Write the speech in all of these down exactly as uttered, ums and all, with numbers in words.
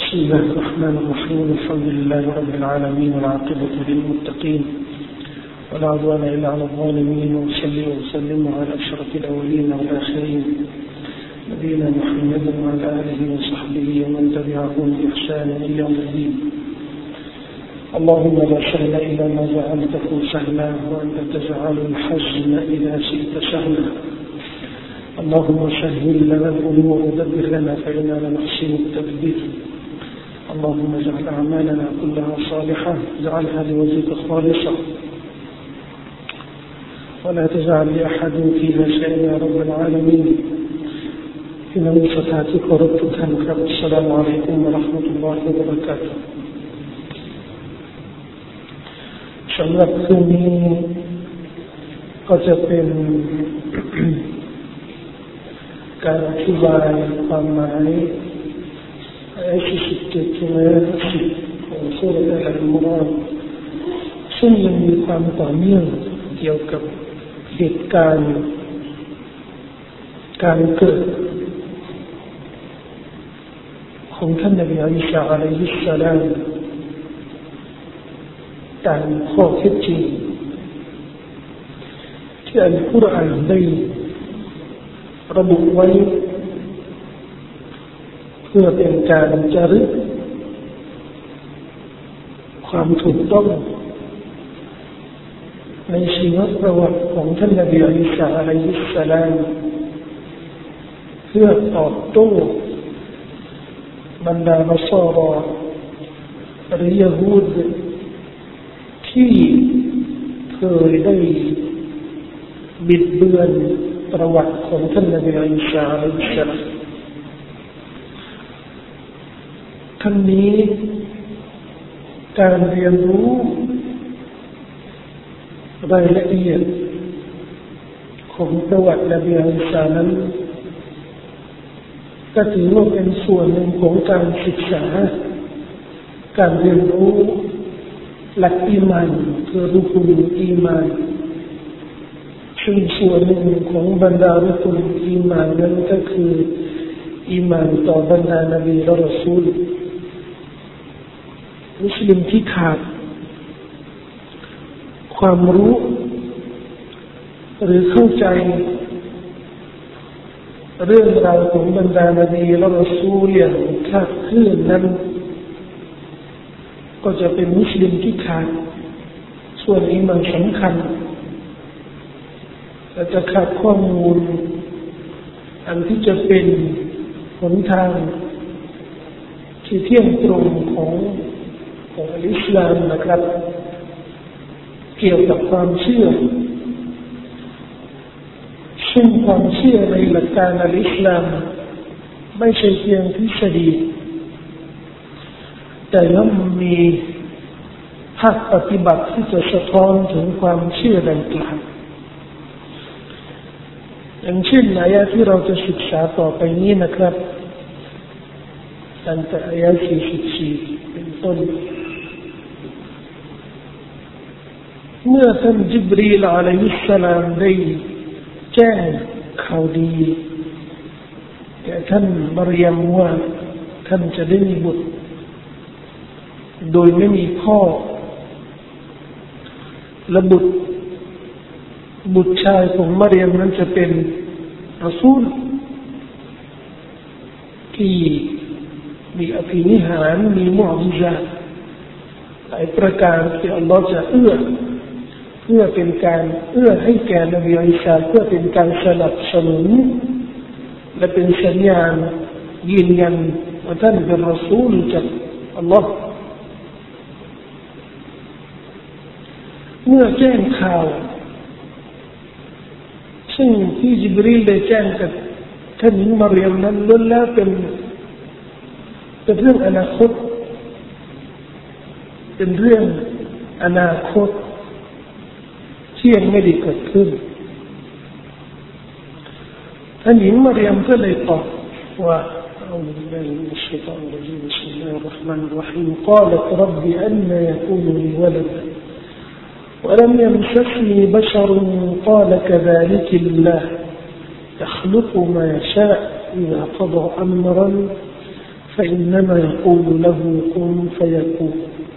بسم الله الرحمن الرحيم الحمد لله رب العالمين والعاقبة للمتقين ولا عدوان إلا على الظالمين وصلي وسلم على أشرف الأولين والآخرين نبينا محمد وعلى آله وصحبه ومن تبعهم بإحسان إلى يوم الدين اللهم لا سهل إلا ما جعلته سهلا وأنت تجعل الحزن إذا شئت سهلا اللهم سهل لنا الأمور ودبر لنا فإننا لا نحسن التدبير اللهم اجعل أعمالنا كلها صالحة اجعلها لوجهك خالصة ولا تجعل لأحد فيها شيئا يا رب العالمين في نوصتاتك وربك السلام عليكم ورحمة الله وبركاتهสำหรับคืนนี้ก็จะเป็นการอธิบายความหมายอายะที่สิบเจ็ดถึงอายะที่สิบของซูเราะห์อัลอิมรอนซึ่งยังมีความต่อเนื่องเกี่ยวกับเหตุการณ์การเกิดของท่านนบีอีสาอะลัยฮิสสลามตามข้อเท็จจริงที่อัลกุรอานได้ระบุไว้เพื่อเป็นการจารึกความถูกต้องในชีวประวัติของท่านนบีอีสาอะลัยฮิสสลามเพื่อตอบโต้บรรดานอซอรอหรือยะฮูดที่เคยได้บิดเบือนประวัติของท่านนบีอีสาอะลัยฮิสสลามทั้งนี้การเรียนรู้รายละเอียดของประวัตินบีอีสานั้นก็ถือว่าเป็นส่วนหนึ่งของการศึกษาการเรียนรู้หลักอีมานคือรุกุนอีมานซึ่งส่วนหนึ่งของบรรดารุกุนอีมานนั้นก็คืออีมานต่อบรรดานบีและรอซูลมุสลิมที่ขาดความรู้หรือเข้าใจเรื่องราวของบรรดานบีและรอซูลอย่างคลาดเคลื่อนนั้นก็จะเป็นมุสลิมที่ขาดส่วนอีหม่านสำคัญและจะขาดข้อมูลอันที่จะเป็นหนทางที่เที่ยงตรงของของอิสลามนะครับเกี่ยวกับความเชื่อซึ่งความเชื่อในหลักการอิสลามไม่ใช่เพียงทฤษฎีแต่ย่อมมีภาคปฏิบัติที่จะสะท้อนถึงความเชื่อดังกล่าวอย่างเช่นอายะที่เราจะศึกษาต่อไปนี้นะครับตั้งแต่อายะสี่สิบสี่เป็นต้นเมื่อท่านจิบรีลอะลัยฮิสสลามได้แจ้งข่าวดีแก่ท่านมารยมว่าท่านจะได้มีบุตรโดยไม่มีพ่อและบุตรบุตรชายของมารยมนั้นจะเป็นรอซูลที่มีอภินิหารมีมุอญิซาตหลายประการที่อัลลอฮฺจะเอื้อเพื่อเป็นการเอื้อให้แก่นบีอีสาเพื่อเป็นการสนับสนุนและเป็นสัญญาณยืนยันว่าท่านเป็นรอซูลจากอัลลอฮฺเมื่อแจ้งข่าวซึ่งที่จิบรีลได้แจ้งกับท่านหญิงมารยมนั้นล้วนแล้วเป็นเป็นเรื่องอนาคตเป็นเรื่องอนาคตที่ยังไม่ได้เกิดขึ้นท่านหญิงมารยมก็เลยตอบว่า أعوذ بالله من الشيطان الرجيم بسم الله الرحمن الرحيم قالت رب أنى يكون لي ولد ولم يمسسني بشر قال كذلك الله يخلق ما يشاء إذا قضى أمرا فإنما يقول له كن فيكون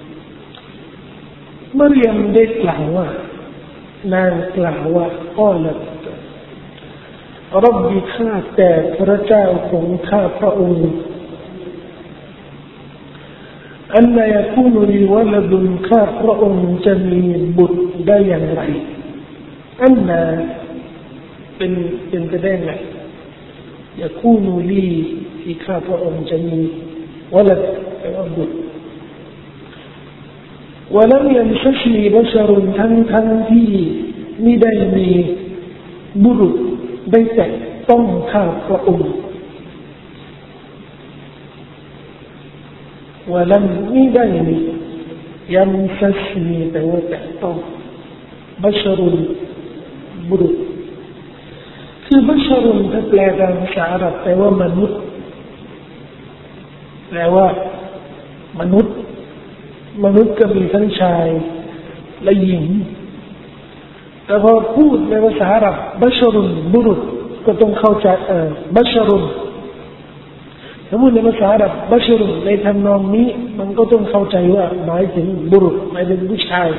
มารยมได้กล่าวว่านางกล่าวว่าอ้อละรับบิข้าแต่พระเจ้าของข้าพระองค์อันนายคูนุลีวะลดุนข้าพระองค์จะมีบุตรได้อย่างไรอันนาเป็นเป็นไปได้ไงยาคูนุลีที่ข้าพระองค์จะมีวะลดแปลว่าบุตรولم يمسسني بشر ทั้งทั้งที่ไม่ได้มีบุรุษได้แตะต้องข้าพระองค์ ولم ไม่ได้มียัมซัสนีแปลว่าแตะต้องบัชรุนบุรุษคือบัชรุนถ้าแปลตามภาษาอาหรับแปลว่ามนุษย์แปลว่ามนุษย์มนุษย์ก็มีทั้งชายและหญิงแต่พอพูดในภาษาอาหรับบัชรุนบุรุษก็ต้องเข้าใจเออบัชรุนถ้าพูดในภาษาอาหรับบัชรุนในทำนองนี้มันก็ต้องเข้าใจว่าหมายถึงบุรุษหมายถึงผู้ชาย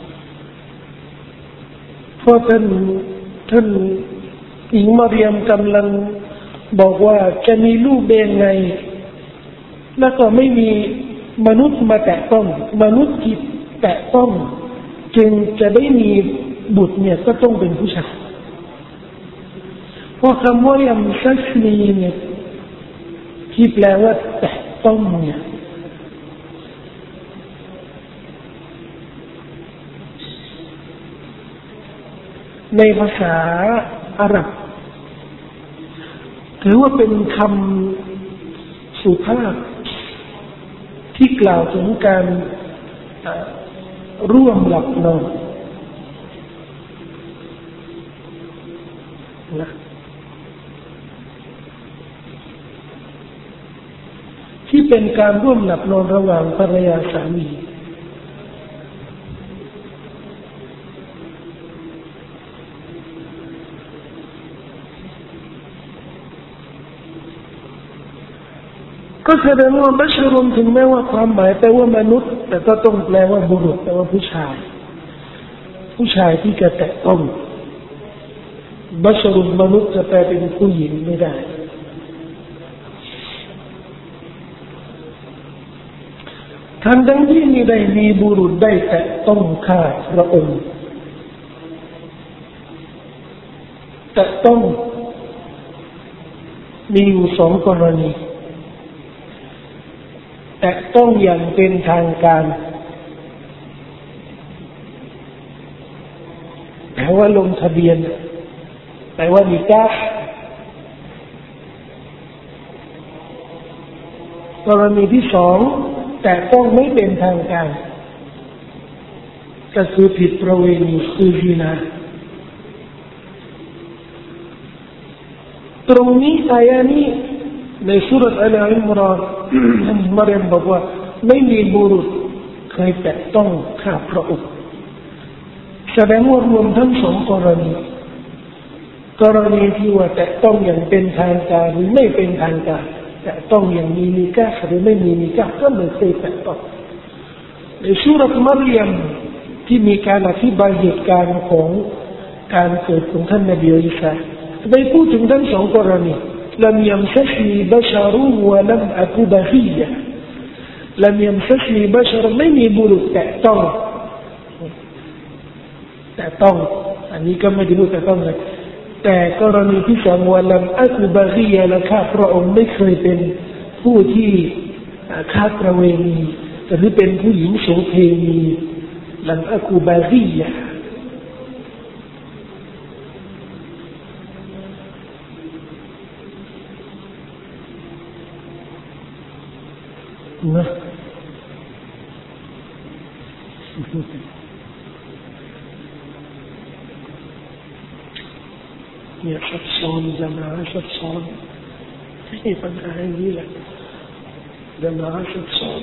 เพราะท่านท่านหญิงมาเรียมกำลังบอกว่าจะมีลูกได้ยังไงแล้วก็ไม่มีมนุษย์มาแตะต้องมนุษย์ที่แตะต้องจึงจะได้มีบุตรเนี่ยก็ต้องเป็นผู้ชายเพราะคำว่ายัมซัสนีเนี่ยที่แปลว่าแตะต้องเนี่ยในภาษาอาหรับถือว่าเป็นคำสุภาพที่กล่าวถึงการร่วมหลับนอนนะที่เป็นการร่วมหลับนอนระหว่างภรรยาสามีก็แสดงว่าบัชรุนถึงแม้ว่าความหมายแปลว่ามนุษย์แต่ก็ต้องแปลว่าบุรุษแปลว่าผู้ชายผู้ชายที่จะแตะต้องบัชรุนมนุษย์จะแปลเป็นผู้หญิงไม่ได้ทั้งทั้งที่มีได้มีบุรุษได้แตะต้องข้าพระองค์แตะต้องมีอยู่สองกรณีแต่ต้องอย่างเป็นทางการแปลว่าลงทะเบียนแปลว่านิกาฮ์กรณีที่สองแต่ต้องไม่เป็นทางการก็คือผิดประเวณีคือซินาตรงนี้อายะนี้ในสุรษอัลอิมรานมารยมบอกว่าไม่มีบุรุษเคยแตะต้องข้าพระองค์แสดงว่ารวมทั้งสองกรณีกรณีที่ว่าแตะต้องอย่างเป็นทางการหรือไม่เป็นทางการแตะต้องอย่างมีนิกาฮ์หรือไม่มีนิกาฮ์ก็ไม่เคยแตะต้องในสุรษมารยมที่มีการอธิบายเหตุการณ์ของการเกิดของท่านนบีอีสาได้พูดถึงทั้งสองกรณีلم يمسسني بشر ولم أك بغيا لم يمسسني بشر ไม่มีบุรุษแตะต้องแตะต้องอันนี้ก็ไม่ได้พูดแตะต้องเลยแต่กรณีที่สองว่าลัมอักบะกียะและข้าพระองค์ไม่เคยเป็นผู้ที่ค้าประเวณีหรือเป็นผู้หญิงโสเภณีลัมอักบะกียะนะเนี่ยซับซ้อนจะมาซับซ้อนที่ปัญหาอย่างนี้แหละจะมาซับซ้อน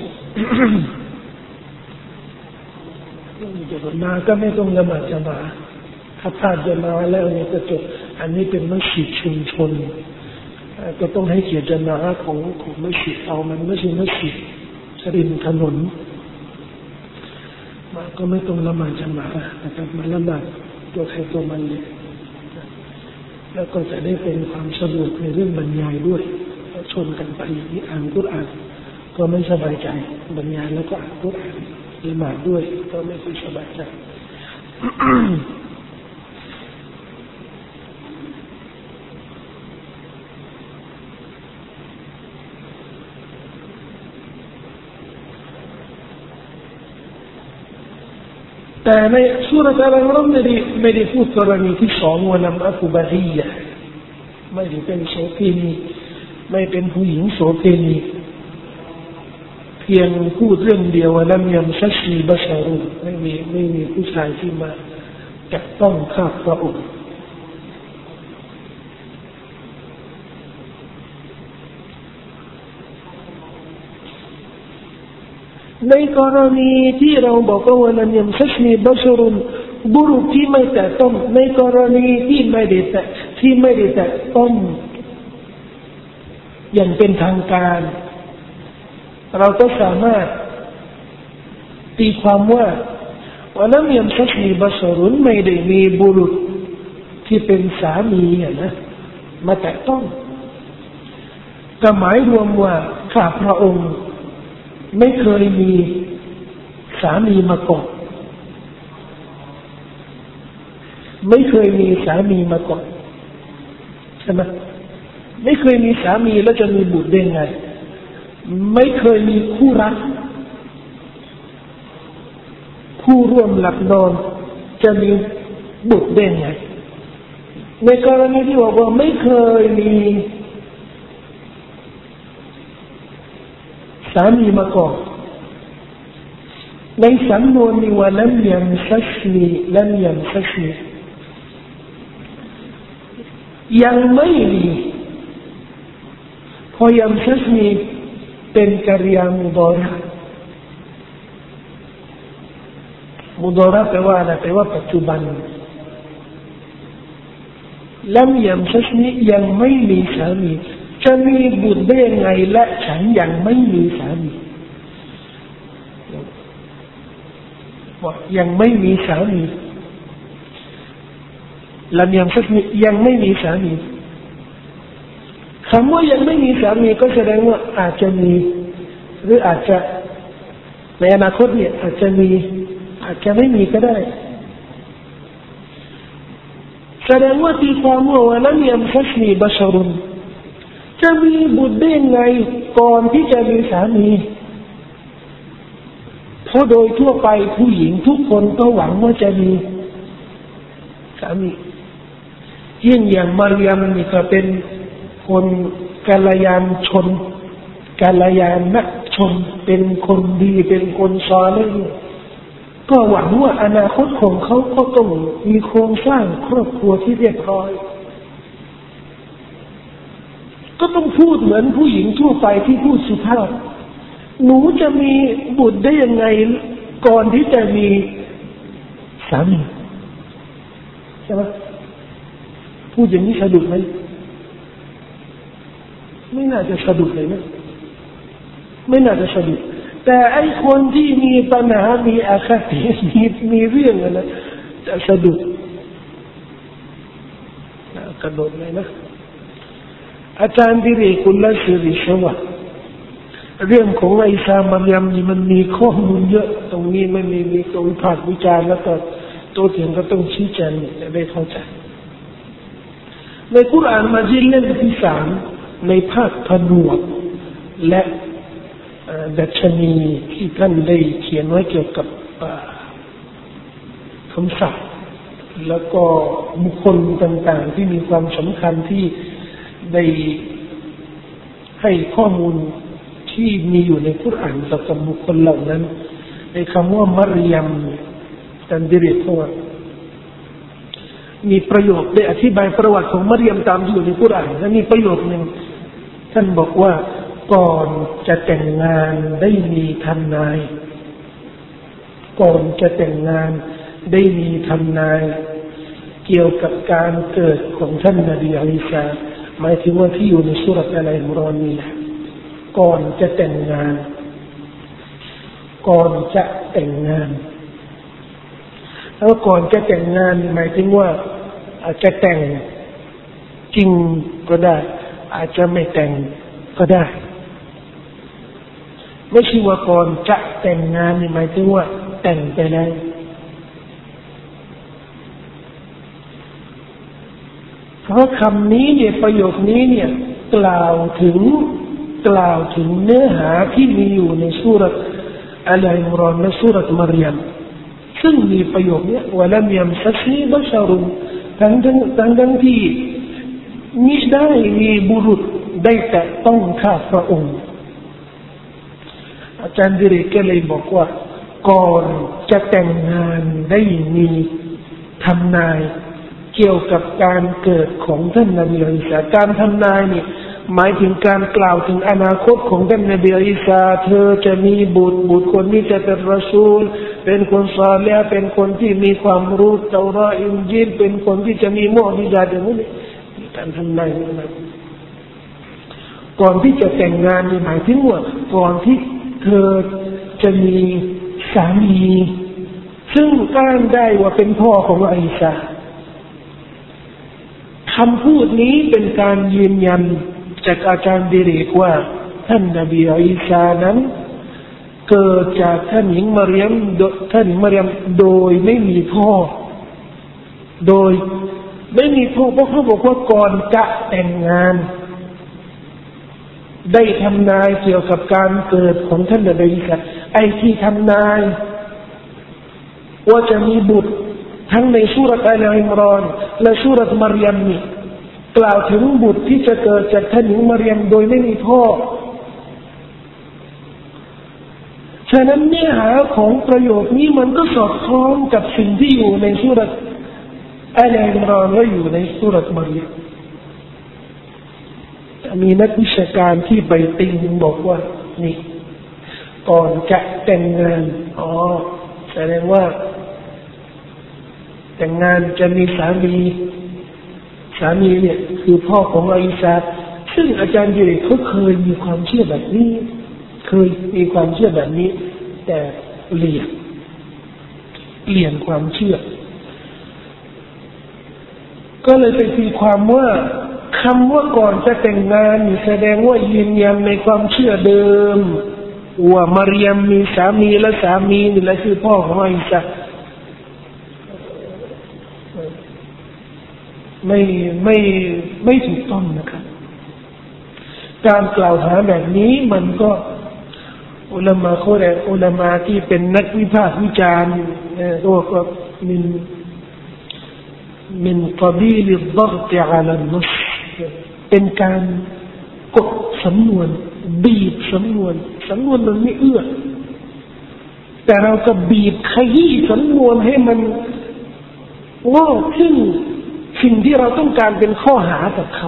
จะมาก็ไม่ต้องละหมาดจะมาถ้าพลาดจะมาแล้วเนี่ยก็จบอันนี้เป็นมัสยิดชุมชนก็ต้องให้เกียรติญาณะของของมัสยิดเอามันไม่ใช่มัสยิดริมถนนมาก็ไม่ต้องละหมาดญาณะนะครับมันละหมาดตัวใครตัวมันเลยแล้วก็จะได้เป็นความสะดวกในเรื่องบรรยายด้วยชนกันไปที่อ่านกุรอานก็ไม่สบายใจบรรยายแล้วก็อ่านกุรอานละหมาดด้วยก็ไม่ค่อยสบายใจ แต่ในสุรษะอัลอิมรานไม่ได้ไม่ได้พูดกรณีที่สองว่าลำอักุบะฮียะไม่ได้เป็นโสเภณีไม่เป็นผู้หญิงโสเภณีเพียงพูดเรื่องเดียวว่าลำยำซัชนีบัชารุไม่มีไม่มีผู้ชายที่มาแตะต้องข้าพระองค์ในกรณีที่เราบอกว่าลัมยัมซัชนีบัชรุนบุรุษที่ไม่แตะต้องในกรณีที่ไม่ได้แตะที่ไม่ได้แตะต้องอย่างเป็นทางการเราก็สามารถตีความว่าว่าลัมยัมซัชนีบัชรุนไม่ได้มีบุรุษที่เป็นสามีนะมาแตะต้องก็หมายรวมว่าข้าพระองค์ไม่เคยมีสามีมาก่อนไม่เคยมีสามีมาก่อนใช่ไหมไม่เคยมีสามีแล้วจะมีบุตรได้ไงไม่เคยมีคู่รักคู่ร่วมหลับนอนจะมีบุตรได้ไงในกรณีที่บอกว่าไม่เคยมีสามีมาก่อนในสำนวนนี้ว่าลัมยัมซัชนีลัมยัมซัชนียังไม่มีพอยัมซัชนีเป็นกริยามุดาระมุดาระแปลว่าอะไรแปลว่าปัจจุบันลัมยัมซัชนียังไม่มีสามีจะมีบุตรได้ยังไงและฉันยังไม่มีสามีว่ายังไม่มีสามีลัมยัมซัชนียังไม่มีสามีคำว่ายังไม่มีสามีก็แสดงว่าอาจจะมีหรืออาจจะในอนาคตเนี่ยอาจจะมีอาจจะไม่มีก็ได้แสดงว่าตีความว่าลัมยัมซัชนีบัชรุนจะมีบุตรได้ยังไงก่อนที่จะมีสามีเพราะโดยทั่วไปผู้หญิงทุกคนก็หวังว่าจะมีสามียิ่งอย่างมารยามนี่ก็เป็นคนกัลยาณชนกัลยาณชนเป็นคนดีเป็นคนซอลิห์ก็หวังว่าอนาคตของเขาก็ต้องมีโครงสร้างครอบครัวที่เรียบร้อยก็ต้องพูดเหมือนผู้หญิงทั่วไปที่พูดสุภาพหนูจะมีบุตรได้ยังไงก่อนที่จะมีสามีใช่ไหมพูดอย่างนี้สะดุดไหมไม่น่าจะสะดุดเลยนะไม่น่าจะสะดุดแต่ไอ้คนที่มีปัญหามีอาคติมีมีเรื่องอะไรจะสะดุดกระโดดเลยนะอาจารย์ดิเรกคุลละสิริชวะเรื่องของอิสามารยามนี่มันมีข้อมูลเยอะตรงนี้ไม่มีมีตัววิพากษ์วิจารณ์แล้วก็ตัวเถียงก็ต้องชี้แจงจะได้เข้าใจในกุรอานมาจีดเล่มที่สามในภาคผนวกและดัชนีที่ท่านได้เขียนไว้เกี่ยวกับคำศัพท์แล้วก็บุคคลต่างๆที่มีความสำคัญที่ได้ให้ข้อมูลที่มีอยู่ในกุรอานเกี่ยวกับบุคคลเหล่านั้นในคำว่ามารยามท่านดิเรกเขาว่ามีประโยคได้อธิบายประวัติของมารยามตามที่อยู่ในกุรอานและมีประโยคหนึ่งท่านบอกว่าก่อนจะแต่งงานได้มีทำนายก่อนจะแต่งงานได้มีทำนายเกี่ยวกับการเกิดของท่านนบีอีสาหมายถึงว่าที่อยู่ในสุราอะลัยอิมรอนนี่แหละก่อนจะแต่งงานก่อนจะแต่งงานแล้วก่อนจะแต่งงานหมายถึงว่าอาจจะแต่งจริงก็ได้อาจจะไม่แต่งก็ได้ไม่ใช่ว่าก่อนจะแต่งงานนี่หมายถึงว่าแต่งไปแล้วเพราะคำนี้เนี่ยประโยคนี้เนี่ยกล่าวถึงกล่าวถึงเนื้อหาที่มีอยู่ในซูเราะห์อัลอิมรอนและซูเราะห์มารยมซึ่งมีประโยคนี้วะลัมยัมซัสนีบะชารุนทั้งทั้งทั้งทั้งที่มิได้มีบุรุษได้แต่ต้องข้าพระองค์อาจารย์ดิเรกก็เลยบอกว่าก่อนจะแต่งงานได้มีทำนายเกี่ยวกับการเกิดของท่านนบีอีสาการทำนายนี่หมายถึงการกล่าวถึงอนาคตของท่านนบีอีสาเธอจะมีบุตรบุตรคนนี้จะเป็นรอซูลเป็นคนซอลิฮ์เป็นคนที่มีความรู้เตาราอินญีลเป็นคนที่จะมีมุอ์ญิซาตอย่างนี้การทำนายนะก่อนที่จะแต่งงานนี่หมายถึงว่าก่อนที่เธอจะมีสามีซึ่งอ้างได้ว่าเป็นพ่อของอีสาคำพูดนี้เป็นการยืนยันจากอาจารย์ดิเรกว่าท่านนบีอีสานั้นเกิดจากท่านหญิงมารยมท่านหญิงมารยมโดยไม่มีพ่อโดยไม่มีพ่อเพราะเขาบอกว่าก่อนจะแต่งงานได้ทำนายเกี่ยวกับการเกิดของท่านนบีอีสาไอ้ที่ทำนายว่าจะมีบุตรทั้งในซูเราะห์อัลอิมรอนและซูเราะห์มารยมนี่กล่าวถึงบุตรที่จะเกิดจากท่านหญิงมารยมโดยไม่มีพ่อฉะนั้นเนื้อหาของประโยคนี้มันก็สอดคล้องกับสิ่งที่อยู่ในซูเราะห์อัลอิมรอนและอยู่ในซูเราะห์มารยมมีนักวิชาการที่ไปติงบอกว่านี่ก่อนจะแต่งงานอ๋อแสดงว่าแต่งงานจะมีสามีสามีเนี่ยคือพ่อของอีสาซึ่งอาจารย์ดิเรกเขาเคยมีความเชื่อแบบนี้เคยมีความเชื่อแบบนี้แต่เปลี่ยนเปลี่ยนความเชื่อก็เลยไปตีความว่าคำว่าก่อนจะแต่งงานนี่แสดงว่ายืนยันในความเชื่อเดิมว่ามารยมมีสามีและสามีนี่แหละคือพ่อของอีสาไม่ไม่ไม่ถูกต้องนะครับการกล่าวหาแบบนี้มันก็อุลามะเขาเรียกอุลามะที่เป็นนักวิพากษ์วิจารณ์เรียกว่ามินมินกบีลالضغط على النص เป็นการกดสำนวนบีบสำนวนสำนวนมันไม่เอื้อแต่เราก็บีบขยี้สำนวนให้มันว่าซึ่งสิ่งที่เราต้องการเป็นข้อหากับเขา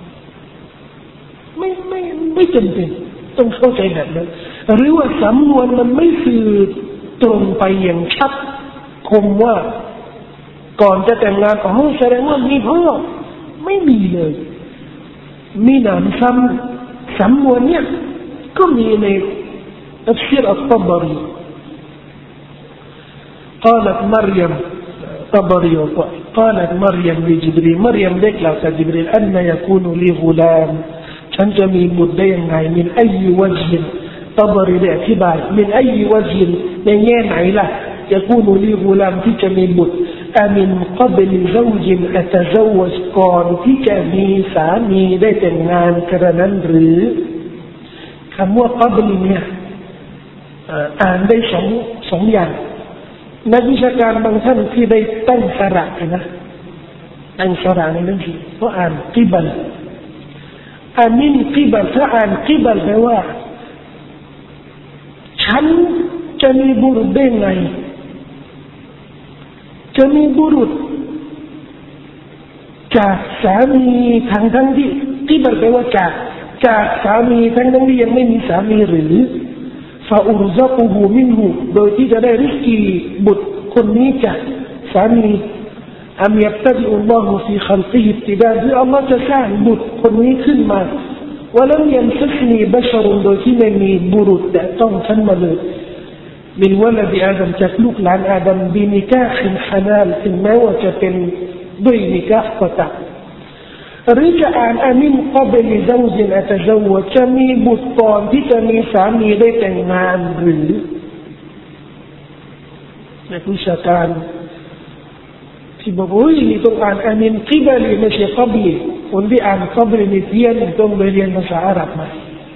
ไม่ไม่ไม่จำเป็นต้องเข้าใจแบบนั้นหรือว่าสำนวนมันไม่สื่อตรงไปอย่างชัดคมว่าก่อนจะแต่งงานอ๋อแสดงว่ามีพ่อไม่มีเลยมีหนำซ้ำสำนวนเนี่ยก็มีในตัฟซีรอัตตบรี قالت مريم طبري قالت مريم لجبريل مريم ذيك لو جبريل أن يكون لي غلام ฉันจะมีบุตรได้ยังไงมินอัยวัจฮินตบรีได้อธิบายมินอัยวัจฮินในแง่ไหนล่ะจะกูนูลีกุลามที่จะมีบุตรอามินกับลิซาวจินอัตซาวจก่อนที่จะมีสามีได้แต่งงานกระนั้นหรือคำว่ากับลิเนี่ยอ่านได้สองสองอย่างนักวิชาการบางท่านที่ได้ตั้งสระนะตั้งสระในหนังสือเขาอ่านกิบัลอามินกิบัลถ้าอ่านกิบัลแปลว่าฉันจะมีบุรุษได้ไงจะมีบุรุษจากสามีทั้งทั้งที่กิบัลแปลว่าจากจากสามีทั้งทั้งที่ยังไม่มีสามีหรือฟาอุรซะกูฮูมินหูโดยที่จะได้ริสกีบุตรคนนี้จากสามีอัมยับตะดิอุลลอฮุฟีขัลกิฮิอิบติดาคืออัลลอฮ์จะสร้างบุตรคนนี้ขึ้นมาว่าลัมยัมซัสนีบัชรุนโดยที่ไม่มีบุรุษแต่ต้องฉันมาเลยมินวะลดิอาดัมจากลูกหลานอาดัมบินิกาฮินฮาลาลถึงแม้ว่าจะเป็นด้วยนิกาห์ก็ตามหรือจะอ่านอามินกับลิซาวจินอัตซาวจะมีบุตรก่อนที่จะมีสามีได้แต่งงานหรือนักวิชาการที่บอกว่านี่ต้องอ่านอามินกับลิไม่ใช่กับลิคนที่อ่านกับลินี่เพี้ยนต้องไปเรียนภาษาอาหรับใหม่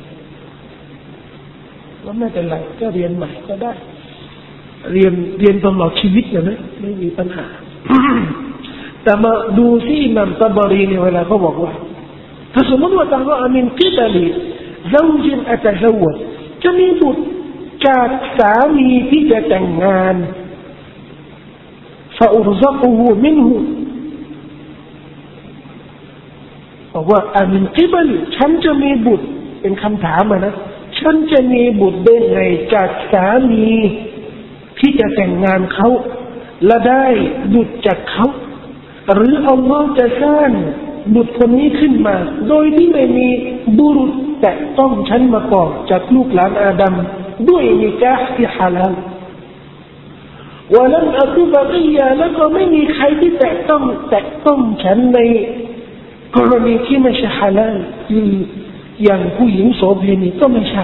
แล้วไม่เป็นไรก็เรียนใหม่ก็ได้เรียนเรียนตลอดชีวิตนะนะไม่มีปัญหา แต่มาดูที่อิหม่ามตับารีเนี่ยเวลาเขาบอกว่าถ้าสมมติว่าตั้งว่าอามินกิบลีซาวจินอัตซาวจะมีบุตรจากสามีที่จะแต่งงานฟาอุรซักุฮูมินฮูบอกว่าอามินกิบลีฉันจะมีบุตรเป็นคำถามนะฉันจะมีบุตรได้ไงจากสามีที่จะแต่งงานเขาและได้บุตรจากเขาหรืออัลลอฮ์จะสร้างบุตรคนนี้ขึ้นมาโดยที่ไม่มีบุรุษแต่ต้องฉันมาก่อนจากลูกหลานอาดัมด้วยนิกาห์ที่ฮาลาลว่าลันอักุบะกียะแล้วก็ไม่มีใครที่แต่ต้องแต่ต้องฉันในกรณีที่ไม่ใช่ฮาลาลคืออย่างผู้หญิงโสเภณีก็ไม่ใช่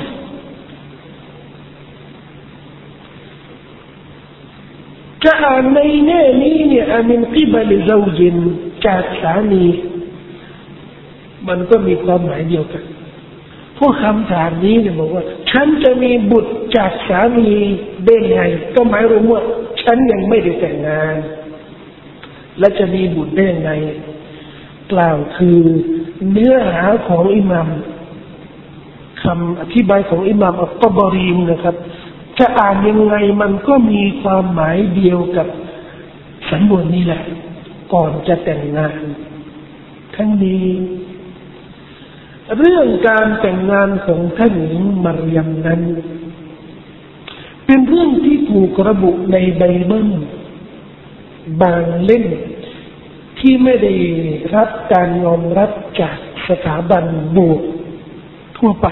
จะอ่านในแง่นี้เนี่ยอามินกิบลิซาวจินจากสามีมันก็มีความหมายเดียวกันพวกคำถามนี้เนี่ยบอกว่าฉันจะมีบุตรจากสามีได้ไงก็หมายรวมว่าฉันยังไม่ได้แต่งงานและจะมีบุตรได้ไงกล่าวคือเนื้อหาของอิหม่ามคำอธิบายของอิหม่ามอัตตบารีนะครับจะอ่านยังไงมันก็มีความหมายเดียวกับสำนวนนี้แหละก่อนจะแต่งงานทั้งนี้เรื่องการแต่งงานของท่านหญิงมารยมนั้นเป็นเรื่องที่ถูกระบุในไบเบิลบางเล่มที่ไม่ได้รับการยอมรับจากสถาบันโบสถ์ทั่วไป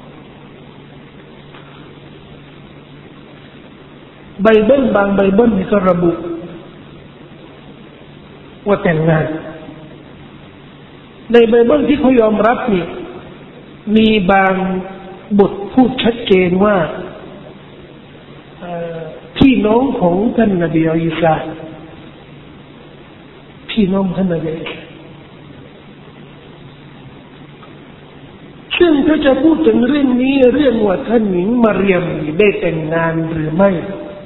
ไบเบิลบางไบเบิลนี่ก็ระบุว่าแต่งงานในไบเบิลที่เขายอมรับนี่มีบางบทพูดชัดเจนว่าพี่น้องของท่านนบีอีสาพี่น้องท่านนบีซึ่งถ้าจะพูดถึงเรื่องนี้เรื่องว่าท่านหญิงมารยมได้แต่งงานหรือไม่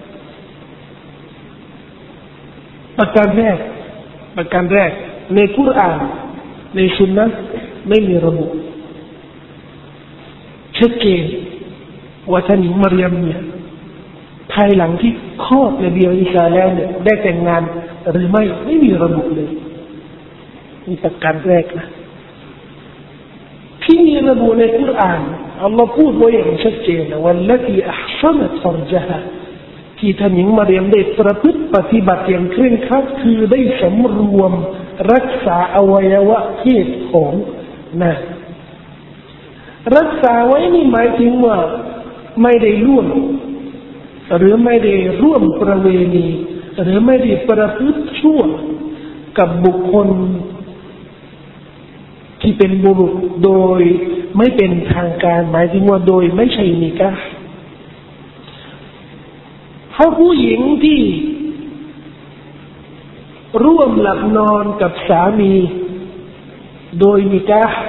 ประการแรกประการแรกในกุรอานในสุนนะห์ไม่มีระบุชัดเจนว่าท่านหญิงมารยมเนี่ยภายหลังที่คลอดนบีอีสาแล้วเนี่ยได้แต่งงานหรือไม่ไม่มีระบุเลยนี่ประการแรกนะที่มีระบุในกุรอานอัลลอฮ์พูดไว้อย่างชัดเจนว่าละที่อัพซันฟรจฮะที่ท่านหญิงมารยมได้ประพฤติปฏิบัติอย่างเคร่งครัดคือได้สำรวมรักษาอวัยวะเพศของนางรักษาไว้นี่หมายถึงว่าไม่ได้ล่วงหรือไม่ได้ร่วมประเวณีหรือไม่ได้ประพฤติชั่วกับบุคคลที่เป็นบุรุษโดยไม่เป็นทางการหมายถึงว่าโดยไม่ใช่นิกาห์เพราะผู้หญิงที่ร่วมหลับนอนกับสามีโดยนิกาห์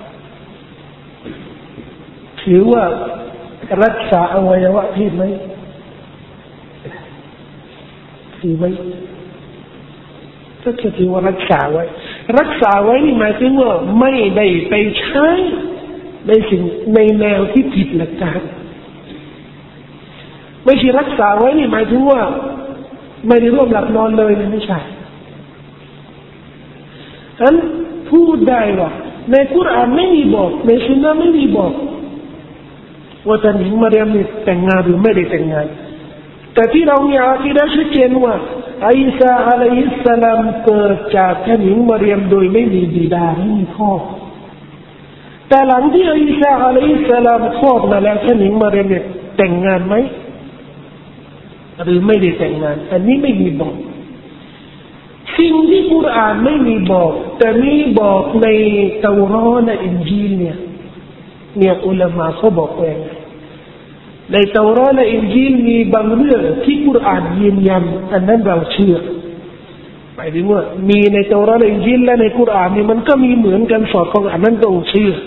ถือว่ารักษาอวัยวะเพศไหมถือไหมก็จะถือว่ารักษาไว้รักษาไว้นี่หมายถึงว่าไม่ได้ไปใช้ในสิ่งในแนวที่ผิดหลักการไม่ใช่รักษาไว้นี่หมายถึงว่าไม่ได้ร่วมหลับนอนเลยไม่ใช่ฉะนั้นพูดได้ว่าในกุรอานไม่มีบอกในสุนนะไม่มีบอกว่าท่านหญิงมารยมแต่งงานหรือไม่ได้แต่งงานแต่ที่เรามีอาคีดะห์ชัดเจนว่าอิสาอะลัยฮิสสลามเกิดจากท่านหญิงมารยมโดยไม่มีบิดาไม่มีพ่อแต่หลังที่อิสาอะลัยฮิสสลามคลอดมาแล้วท่านหญิงมารยมเนี่ยแต่งงานไหมหรือไม่ได้แต่งงานอันนี้ไม่มีบอกสิ่งที่กุรอานไม่มีบอกแต่มีบอกในเตารอและอินจีลเนี่ยเนี่ยอุลามะเขาบอกว่าในเตารอและอินจีลมีบางเรื่องที่กุรอานยืนยันอันนั้นเราเชื่อหมายถึงว่ามีในเตารอและอินจีลและในกุรอานนี่มันก็มีเหมือนกันสอดคล้องอันนั้นก็เชื่อ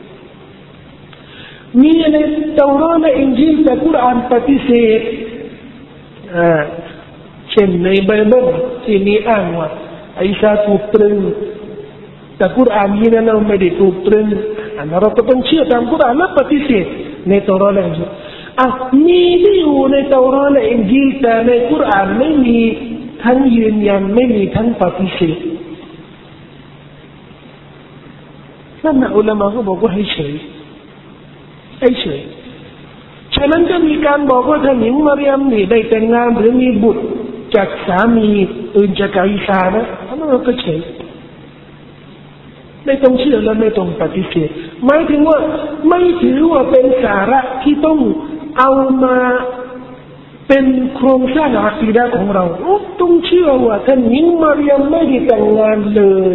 มีในเตารอและอินจีลแต่กุรอานปฏิเสธอ่าเช่นในไบเบิลที่มีอ้างว่าอิสาถูกตรึงแต่กุรอานยืนยันว่าไม่ได้ถูกตรึงอันนั้นเราก็ต้องเชื่อตามกุรอานและปฏิเสธในเตารอและอินจีลอ่ะมีที่อยู่ในเตารอและอินจีลแต่ในกุรอานไม่มีทั้งยืนยันไม่มีทั้งปฏิเสธนั่นนะอุลามะเขาบอกว่าให้เฉยให้เฉยฉะนั้นก็มีการบอกว่าท่านหญิงมารยมนี่ได้แต่งงานหรือมีบุตรจากสามีอื่นจากอิสานะอันนั้นก็เฉยไม่ต้องเชื่อและไม่ต้องปฏิเสธหมายถึงว่าไม่ถือว่าเป็นสาระที่ต้องเอามาเป็นโครงสร้างอะกีดะห์ของเราต้องเชื่อว่าท่านหญิงมารยมไม่ได้แต่งงานเลย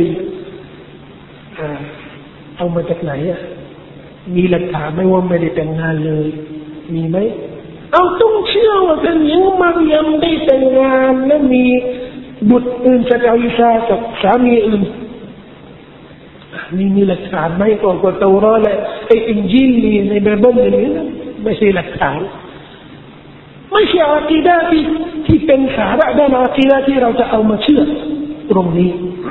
เอามาจากไหนอ่ะมีหลักฐานไหมว่าไม่ได้แต่งงานเลยมีไหมเอาต้องเชื่อว่าท่านหญิงมารยมได้แต่งงานและมีบุตรอื่นจากอิสากับสามีอื่นนี่มีหลักฐานไหมก็กว่าเตารอและไอ้อินจีลในไบเบิลนี่ไม่ใช่หลักฐานไม่ใช่อะกีดะห์ที่ที่เป็นสาระด้านอะกีดะห์ที่เราจะเอามาเชื่อตรงนี้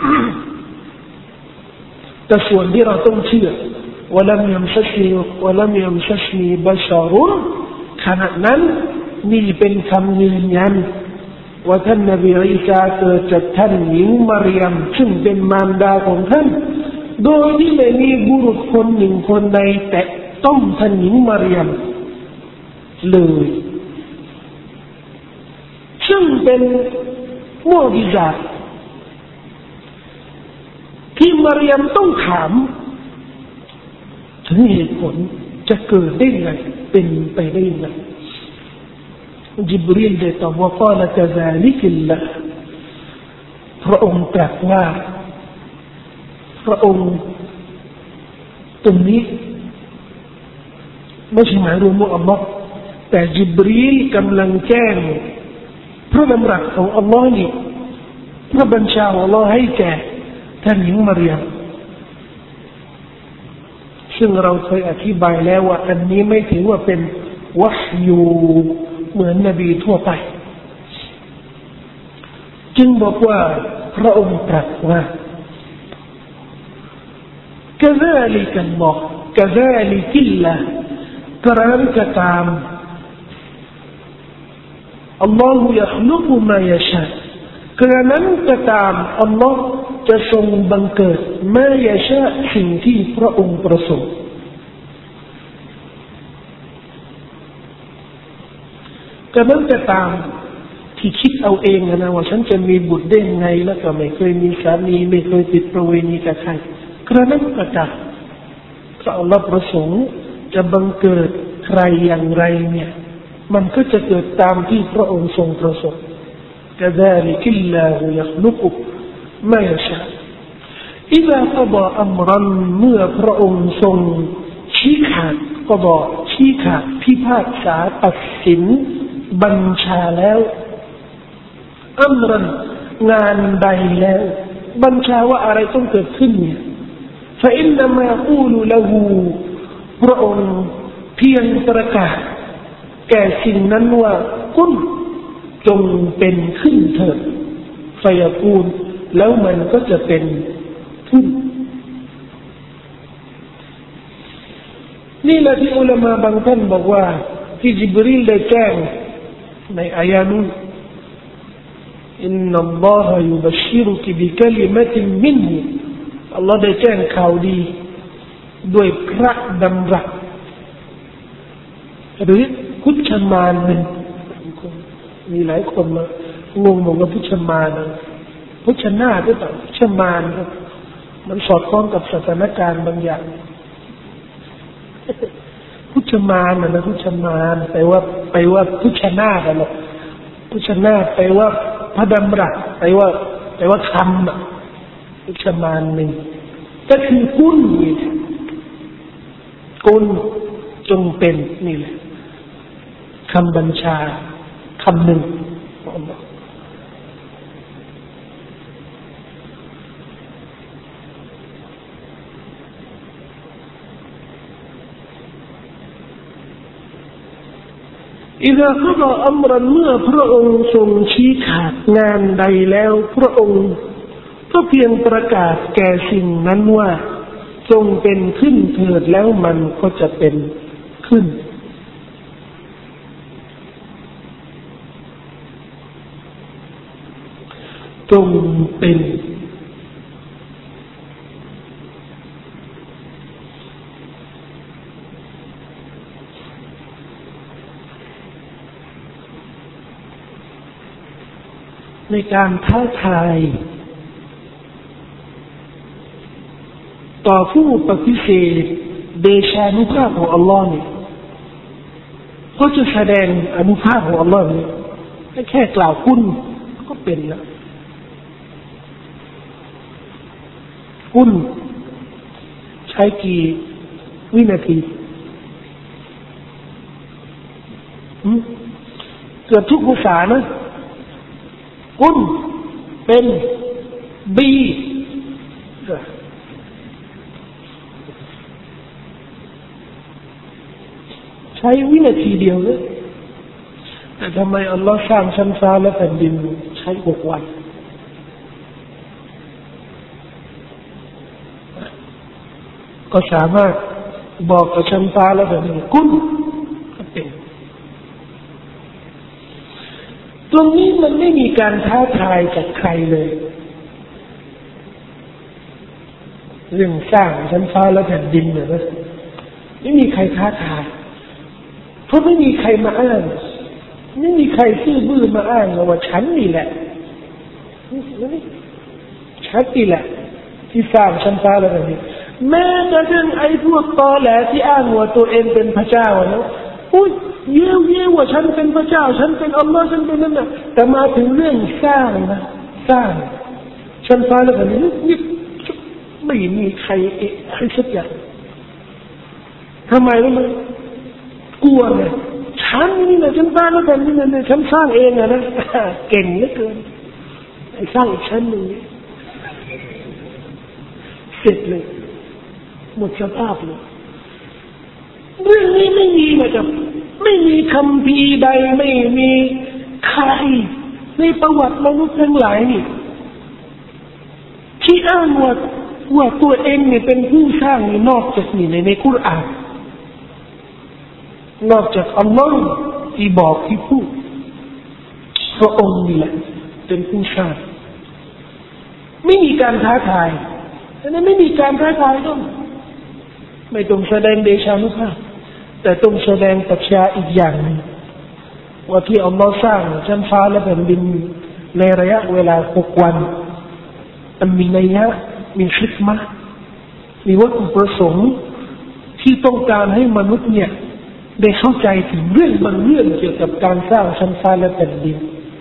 แต่ส่วนที่เราต้องเชื่อولم يمسسني ولم يمسسني بشر ขณะนั้นนี่เป็นคำยืนยันว่าท่านนบีอีสาเกิดจากท่านหญิงมารยมซึ่งเป็นมารดาของท่านโดยที่ไม่มีบุรุษคนหนึ่งคนใดแตะต้องท่านหญิงมารยมเลยซึ่งเป็นมุอ์ญิซาตที่มารยมต้องถามถึงเหตุผลจะเกิดได้ไงเป็นไปได้ไงจิบรีลได้ตอบว่า قال كذلك الله พระองค์ตรัสว่าพระองค์ตรงนี้ไม่ใช่หมายรวมว่าอัลลอฮ์แต่จิบรีลกำลังแจ้งพระดำรัสของอัลลอฮ์นี่พระบัญชาของอัลลอฮ์ให้แก่ท่านหญิงมารยมซึ่งเราเคยอธิบายแล้วว่าอันนี้ไม่ถือว่าเป็นวะฮยูเหมือนนบีทั่วไปจึงบอกว่าพระองค์ตรัสว่า كذلك الله كذلك الله กระนั้นก็ตาม الله يخلق ما يشاء กระนั้นก็ตามอัลลอฮ์จะทรงบังเกิดมายาชาสิ่งที่พระองค์ประสงค์กระนั้นก็ตามที่คิดเอาเองนะว่าฉันจะมีบุตรได้ไงแล้วก็ไม่เคยมีสามีไม่เคยติดประเวณีกับใครกระนั้นก็ตามพระอัลลอฮ์ประสงค์จะบังเกิดใครอย่างไรเนี่ยมันก็จะเกิดตามที่พระองค์ทรงประสงค์كذلك الله يخلق ما يشاء إذا قضى أمرا เมื่อพระองค์ทรงชี้ขาดกฎอชี้ขาดพิพากษาตัดสินบัญชาแล้วอัมรันงานใดแล้วบัญชาว่าอะไรต้องเกิดขึ้นเนี่ย فإنما يقول له พระองค์เพียงประกาศแก่สิ่งนั้นว่ากุลจงเป็นขึ้นเถิดฟยากูลแล้วมันก็จะเป็นขึ้นนี่แหละที่อุลามะบางท่านบอกว่าที่จิบรีลได้แจ้งในอายะนู้นอินนัลลอฮะยุบัชชิรุกบิกะลิมะตินมินฮูอัลลอฮ์ได้แจ้งข่าวดีด้วยพระดำรัสหรือคุชมานหนึ่งมีหลายคนมางงงกับพุทธมารนะพุทธนาถหรือเปล่าพุทธมารครับมันสอดคล้องกับสถานการณ์บางอย่างพุทธมารนะนะพุทธมารแปลว่าแปลว่าพุทธนาถนะพุทธนาถแปลว่าพระดำรัสแปลว่าแปลว่าคำอะพุทธมารหนึ่งก็คือกุลกุลจงเป็นนี่แหละคำบัญชาคำหนึ่งอิดะกฎออัมรันเมื่อพระองค์ทรงชี้ขาดงานใดแล้วพระองค์ก็เพียงประกาศแก่สิ่งนั้นว่าจงเป็นขึ้นเถิดแล้วมันก็จะเป็นขึ้นจงเป็นในการท้าทายต่อผู้ปฏิเสธเดชานุภาพของอัลลอฮ์เนี่ยก็จะแสดงอนุภาพของอัลลอฮ์เนี่ยแค่กล่าวคุณก็เป็นแล้วคุณใช้กี่วินาทีเกือบทุกภาษานะคุณเป็นบีใช้วินาทีเดียวเลยแต่ทำไมอัลลอฮ์สร้างชั้นฟ้าและแผ่นดินใช้หกวันก็สามารถบอกกับชั้นฟ้าและแผ่นดินคุณก็เป็นตรงนี้มันไม่มีการท้าทายจากใครเลยเรื่องสร้างชั้นฟ้าและแผ่นดินเนี่ยนะไม่มีใครท้าทายเพราะไม่มีใครมาอ้างไม่มีใครซื่อบื้อมาอ้างว่าฉันนี่แหละฉันนี่แหละที่สร้างชั้นฟ้าและแผ่นดินแม้กระทั่งไอ้พวกตอแหลที่อ้างว่าตัวเองเป็นพระเจ้านะอุ้ยเยี่ยวเยี่ยวว่าฉันเป็นพระเจ้าฉันเป็นอัลลอฮ์ฉันเป็นนั่นน่ะแต่มาถึงเรื่องสร้างนะสร้างชั้นฟ้าและแผ่นดินนี่ไม่มีใครเอะใครสักอย่างทำไมรู้ไหมกลัวไงฉันนี่นะชั้นฟ้าและแผ่นดินเนี่ยฉันสร้างเองอะนะเก่งเหลือเกินไอ้สร้างอีกชั้นหนึ่งเสร็จเลยหมดสภาพเลยเรื่องนี้ไม่มีนะครับไม่มีคำพีใดไม่มีใครในประวัติมนุษย์ทั้งหลายนี่ที่อ้างว่าว่าตัวเองเนี่ยเป็นผู้สร้างนี่นอกจากนี่ในในคุรอานนอกจากอัลลอฮ์ที่บอกที่พูดพระองค์นี่แหละเป็นผู้สร้างไม่มีการท้าทายแต่นั้นไม่มีการท้าทายต้องไม่ต้องแสดงเดชานุภาพแต่ต้องแสดงปรัชญาอีกอย่างนึงว่าที่อัลลอฮ์สร้างชั้นฟ้าและแผ่นดินในระยะเวลาหกวันมันมีนัยยะมีฮิกมะห์มีวัตถุประสงค์ที่ต้องการให้มนุษย์เนี่ยได้เข้าใจถึงเรื่องบางเรื่องเกี่ยวกับการสร้างชั้นฟ้าและแผ่นดิน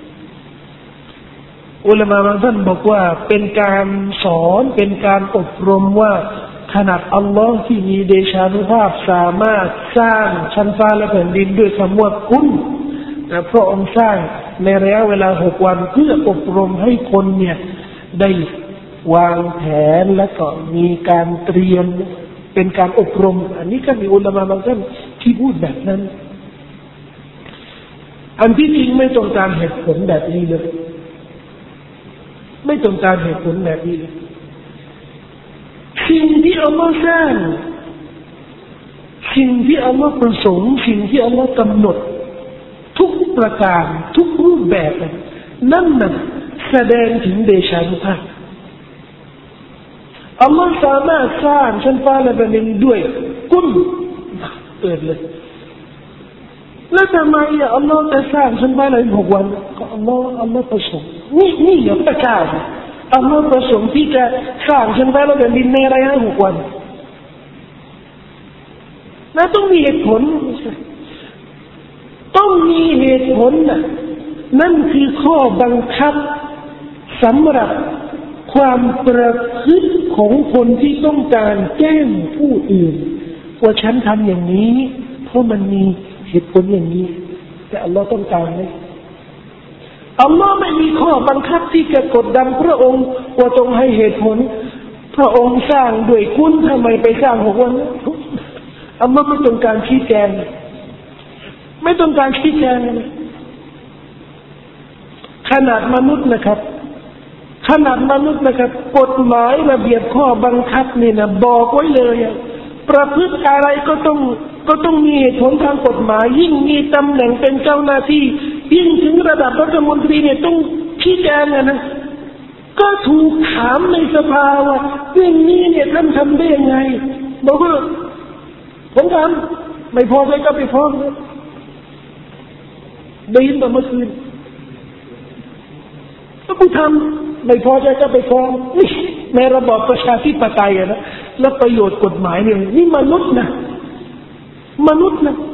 อุลามะบางท่านบอกว่าเป็นการสอนเป็นการอบรมว่าขนาดอัลลอฮ์ที่มีเดชานุภาพสามารถสร้างชั้นฟ้าและแผ่นดินด้วยคำว่ากุนแต่พระองค์สร้างในระยะเวลาหกวันเพื่ออบรมให้คนเนี่ยได้วางแผนและก็มีการเตรียมเป็นการอบรมอันนี้ก็มีอุลามะบางท่านที่พูดแบบนั้นอันที่จริงไม่ต้องการเหตุผลแบบนี้เลยไม่ต้องการเหตุผลแบบนี้เลยสิ่งที่อัลลอฮ์สร้างสิ่งที่อัลลอฮ์ประสงค์สิ่งที่อัลลอฮ์กำหนดทุกประการทุกรูปแบบนั่นน่ะแสดงถึงเดชานุภาพอัลลอฮ์สามารถสร้างชั้นฟ้าและแผ่นดินด้วยกุนเปิดเลยแล้วทำไมอ่ะอัลลอฮ์จะสร้างฉันไว้เลยหกวันก็อัลลอฮ์อัลลอฮ์ประสงค์นี่นี่อย่าพระเจ้าอัลลอฮ์ประสงค์ที่จะสร้างฉันไว้แล้วแผ่นดินในระยะหกวันนั่นต้องมีเหตุผลต้องมีเหตุผลนะนั่นคือข้อบังคับสำหรับความประพฤติของคนที่ต้องการแจ้งผู้อื่นว่าฉันทำอย่างนี้เพราะมันมีเหตุผลอย่างนี้แต่อัลลอฮ์ต้องการไหมอัลลอฮ์ไม่มีข้อบังคับที่จะกดดันพระองค์ว่าต้องให้เหตุผลพระองค์สร้างด้วยคุณทำไมไปสร้างหกวันอัลลอฮ์ไม่ต้องการชี้แจงไม่ต้องการชี้แจงขนาดมนุษย์นะครับขนาดมนุษย์นะครับกฎหมายระเบียบข้อบังคับนี่นะบอกไว้เลยประพฤติอะไรก็ต้องก็ต้องมีเหตุผลทางกฎหมายยิ่งมีตำแหน่งเป็นเจ้าหน้าที่ยิ่งถึงระดับรัฐมนตรีเนี่ยต้องชี้แจงนะก็ถูกถามในสภาว่าเรื่องนี้เนี่ยท่านทำได้ยังไงบอกว่าผมทำไม่พอใจก็ไปฟ้องได้ยินแต่เมื่อคืนถ้าผู้ทำไม่พอใจก็ไปฟ้องนี่ในระบอบประชาธิปไตยนะแล้วประโยชน์กฎหมายเนี่ยนี่มนุษย์นะมนุษย์นะ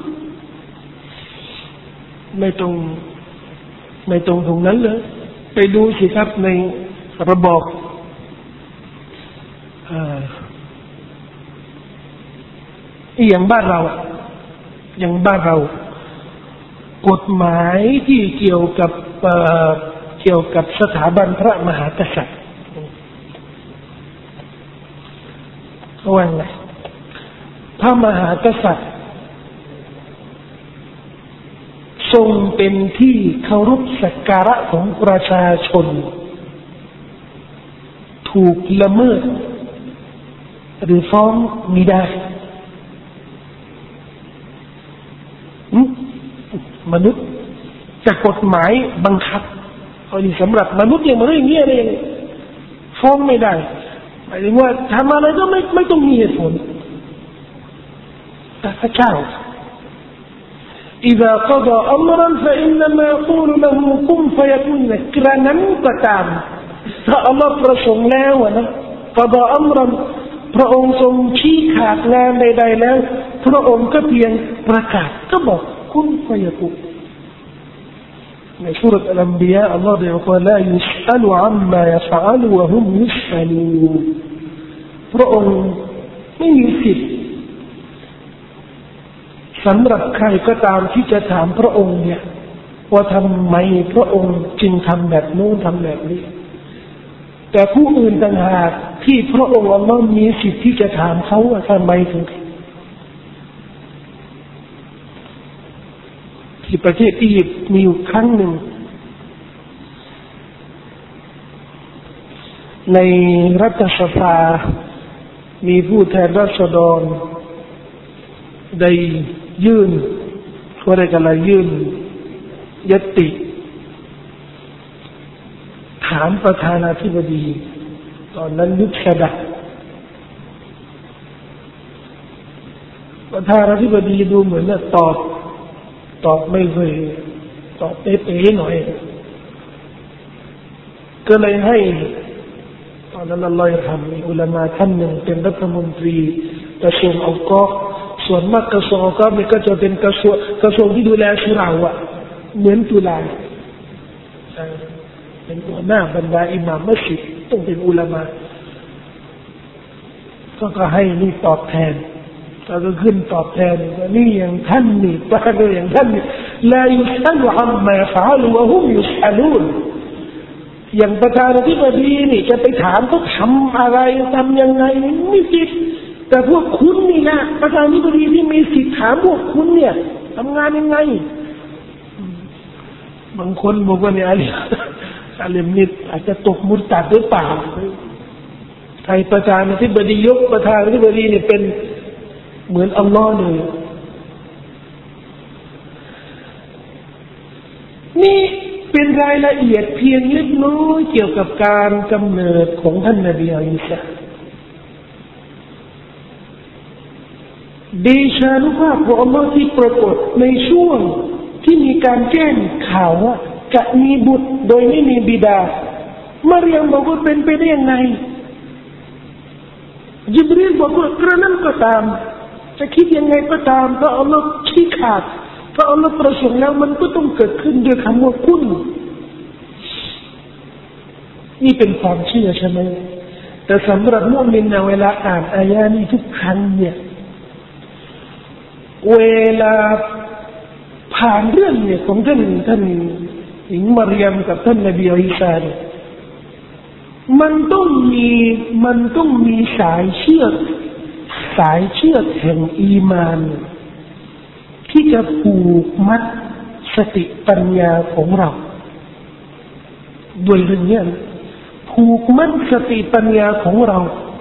ไม่ตรงไม่ตรงตรงนั้นเลยไปดูสิครับในระบอบอย่างบ้านเราอย่างบ้านเรากฎหมายที่เกี่ยวกับเกี่ยวกับสถาบันพระมหากษัตริย์เขาว่าไงพระมหากษัตริย์ทรงเป็นที่เคารพสักการะของประชาชนถูกละเมิดหรือฟ้องมิได้มนุษย์จะกฎหมายบังคับเอานี่สำหรับมนุษย์อย่างมนุษย์อย่างนี้เองฟ้องไม่ได้หมายถึงว่าทำอะไรก็ไม่ไม่ต้องมีเหตุผลแต่พระเจ้าإذا قضى أمرا فإنما يقول له كن فيكون กระนั้นก็ตามถ้าอัลลอฮ์ประสงค์แล้วนะกฎอำรันพระองค์ทรงชี้ขาดงานใดๆแล้วพระองค์ก็เพียงประกาศก็บอกคุณฟยกุในสุรษอัลอัมบิยาอัลลอฮ์ได้บอกว่าลายุสอัลอัมมายัฟอัลวะฮุมยุสอัลูนพระองค์ไม่มีสิทธิ์สำหรับใครก็ตามที่จะถามพระองค์เนี่ยว่าทำไมพระองค์จึงทำแบบโน้นทำแบบนี้แต่ผู้อื่นต่างหากที่พระองค์อัลลอฮ์มีสิทธิ์ที่จะถามเขาว่าทำไมถึงที่ประเทศอียิปต์มีอยู่ครั้งหนึ่งในรัฐสภามีผู้แทนราษฎรได้ยื่นเขาเรียกอะไรยื่นยติถามประธานาธิบดีตอนนั้นยุคชดะประธานาธิบดีดูเหมือนจะตอบตอบไม่เคยตอบเป๊ะๆหน่อยก็เลยให้ตอนนั้นอัลลอฮฺทำมีอุลามะท่านหนึ่งเป็นรัฐมนตรีกระทรวงอัลกอฮ์ส่วนมากกระทรวงอัลกอฮ์นี่ก็จะเป็นกระทรวงกระทรวงที่ดูแลสุราอะเหมือนตุลาเป็นหัวหน้าบรรดาอิหม่ามมัสยิดต้องเป็นอุลามะก็ก็ให้นี่ตอบแทนแล้วก็ขึ้นตอบแทนว่านี่อย่างท่านนี่ตาเลยอย่างท่านนี่ลายุสัลอัมมาฟะลวะฮุมยุสอัลูนอย่างประธานาธิบดีนี่จะไปถามเขาทำอะไรทำยังไงไม่สิทธิ์แต่พวกคุณนี่นะประธานาธิบดีที่มีสิทธิ์ถามพวกคุณเนี่ยทำงานยังไงบางคนบอกว่าเนี่ยอะไรอะไรนิดอาจจะตกมุดตัดหรือเปล่าไทยประธานาธิบดียกประธานาธิบดีเนี่ยเป็นเหมือนอัลลอฮ์เลยนี่เป็นรายละเอียดเพียงเล็กน้อยเกี่ยวกับการกำเนิดของท่านนบีอีสาเดชานุภาพของอัลลอฮ์ที่ปรากฏในช่วงที่มีการแจ้งข่าวว่าจะมีบุตรโดยไม่มีบิดามารยามบอกว่าเป็นไปได้ยังไงญิบรีลบอกว่ากระนั้นก็ตามจะคิดยังไงก็ตามเพราะอัลลอฮ์ชี้ขาดเพราะอัลลอฮ์ประสงค์แล้วมันก็ต้องเกิดขึ้นด้วยคำว่ากุนนี่เป็นความเชื่อใช่ไหมแต่สำหรับมุมินนะเวลาอ่านอายะนี้ทุกครั้งเนี่ยเวลาผ่านเรื่องเนี่ยของท่านท่านหญิงมารยามกับท่านนบีอีสาเนี่ยมันต้องมีมันต้องมีสายเชือกสายเชือกแห่งอีมานที่จะผูกมัดสติปัญญาของเราด้วยเรื่องนี้ผูกมัดสติปัญญาของเรา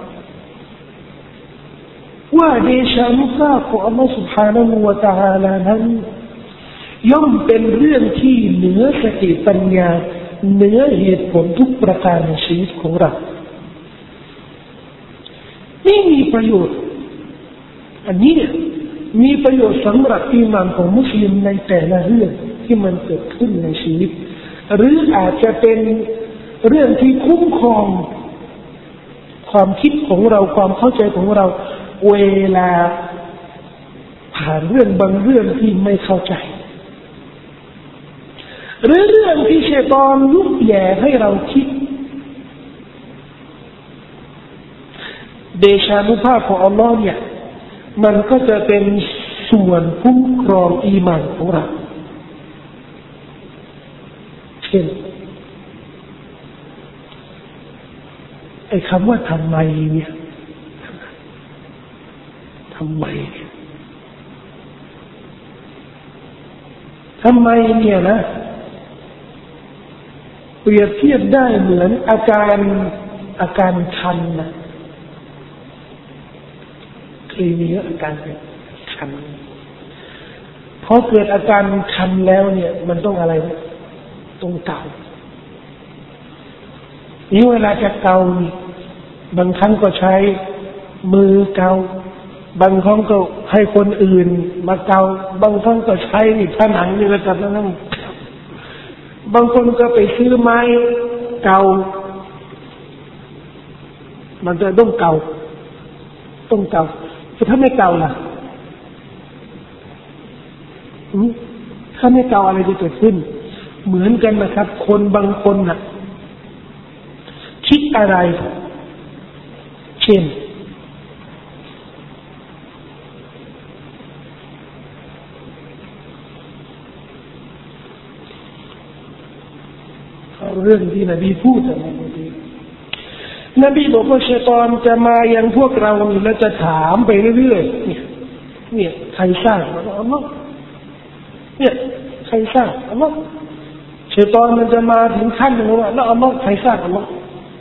ว่าเดชะนุภาพของอัลลอฮฺ سبحانه และ تعالى นั้นย่อมเป็นเรื่องที่เหนือสติปัญญาเหนือเหตุผลทุกประการในชีวิตของเรานี่มีประโยชน์อันนี้มีประโยชน์สำหรับอีหม่านของมุสลิมในแต่ละเรื่องที่มันเกิดขึ้นในชีวิตหรืออาจจะเป็นเรื่องที่คุ้มครองความคิดของเราความเข้าใจของเราเวลาผ่านเรื่องบางเรื่องที่ไม่เข้าใจหรือเรื่องที่ชัยฏอนยุแย่ให้เราคิดเดชานุภาพของอัลลอฮ์เนี่ยมันก็จะเป็นส่วนคุ้มครองอีหม่านของเราเช่นไอ้คำว่าทำไมเนี่ยทำไมทำไมเนี่ยนะเปรียบเทียบได้เหมือนอาการอาการคันนะเคยมีอาการคันพอเกิดอาการคันแล้วเนี่ยมันต้องอะไรต้องเกานี่เวลาจะเกานี่บางครั้งก็ใช้มือเกาบางครั้งก็ให้คนอื่นมาเกาบางครั้งก็ใช้ผนังนี่แหละครับนั่นบางคนก็ไปซื้อไม้เกามันจะต้องเกาต้องเกาแต่ถ้าไม่เกาล่ะถ้าไม่เกาอะไรจะเกิดขึ้นเหมือนกันนะครับคนบางคนน่ะคิดอะไรเช่นเรื่องที่นบีพูดนะนบีบอกว่าชัยฏอนจะมายังพวกเราแล้วจะถามไปเรื่อยๆเนี่ยเนี่ยใครสร้างอัลลอฮ์เนี่ยใครสร้างอัลลอฮ์ชัยฏอนมันจะมาถึงขั้นนึงว่าแล้วอัลลอฮ์ใครสร้างอัลลอฮ์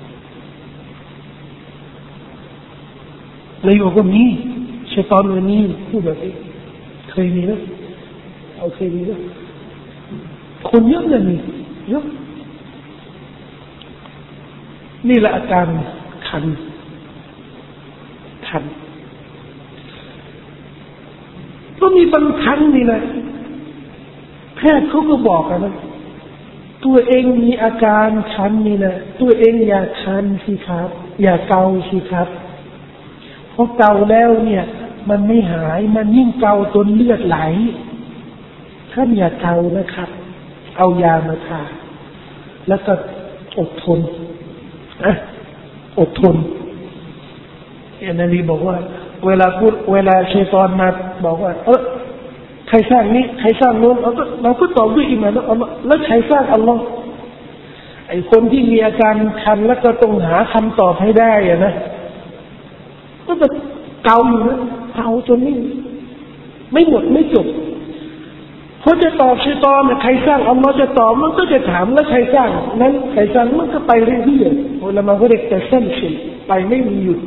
นายบอกว่ามีชัยฏอนมันมีพูดแบบนี้เคยมีนะเอาเคยมีนะคนเยอะเลยมีเยอะนี่แหละอาการคันคันก็มีบางครั้งนี่นะแพทย์เขาก็บอกนะตัวเองมีอาการคันนี่นะตัวเองอย่าคันสิครับอย่าเกาสิครับเพราะเกาแล้วเนี่ยมันไม่หายมันยิ่งเกาจนเลือดไหลท่านอย่าเกานะครับเอายามาทาแล้วก็อดทนอะอดทนอันนั้นลีบอกว่าเวลาพูดเวลาชัยฏอนมาบอกว่าเออใครสร้างนี้ใครสร้างโน้นเราก็เราก็ตอบด้วยอีหม่านว่าอัลเลาะห์แล้วใครสร้างอัลเลาะห์ไอ้คนที่มีอาการคันแล้วก็ต้องหาคำตอบให้ได้อะนะก็จะเกาอยู่นะเกาจนนี่ไม่หมดไม่จบเพราะจะตอบชัยฏอนใครสร้างอัลเลาะห์จะตอบมันก็จะถามแล้วใครสร้างนั้นใครสร้างมันก็ไปเรื่อยๆอุลามะเขาเรียกแต่เส้นเส้นไปไม่มีหยุด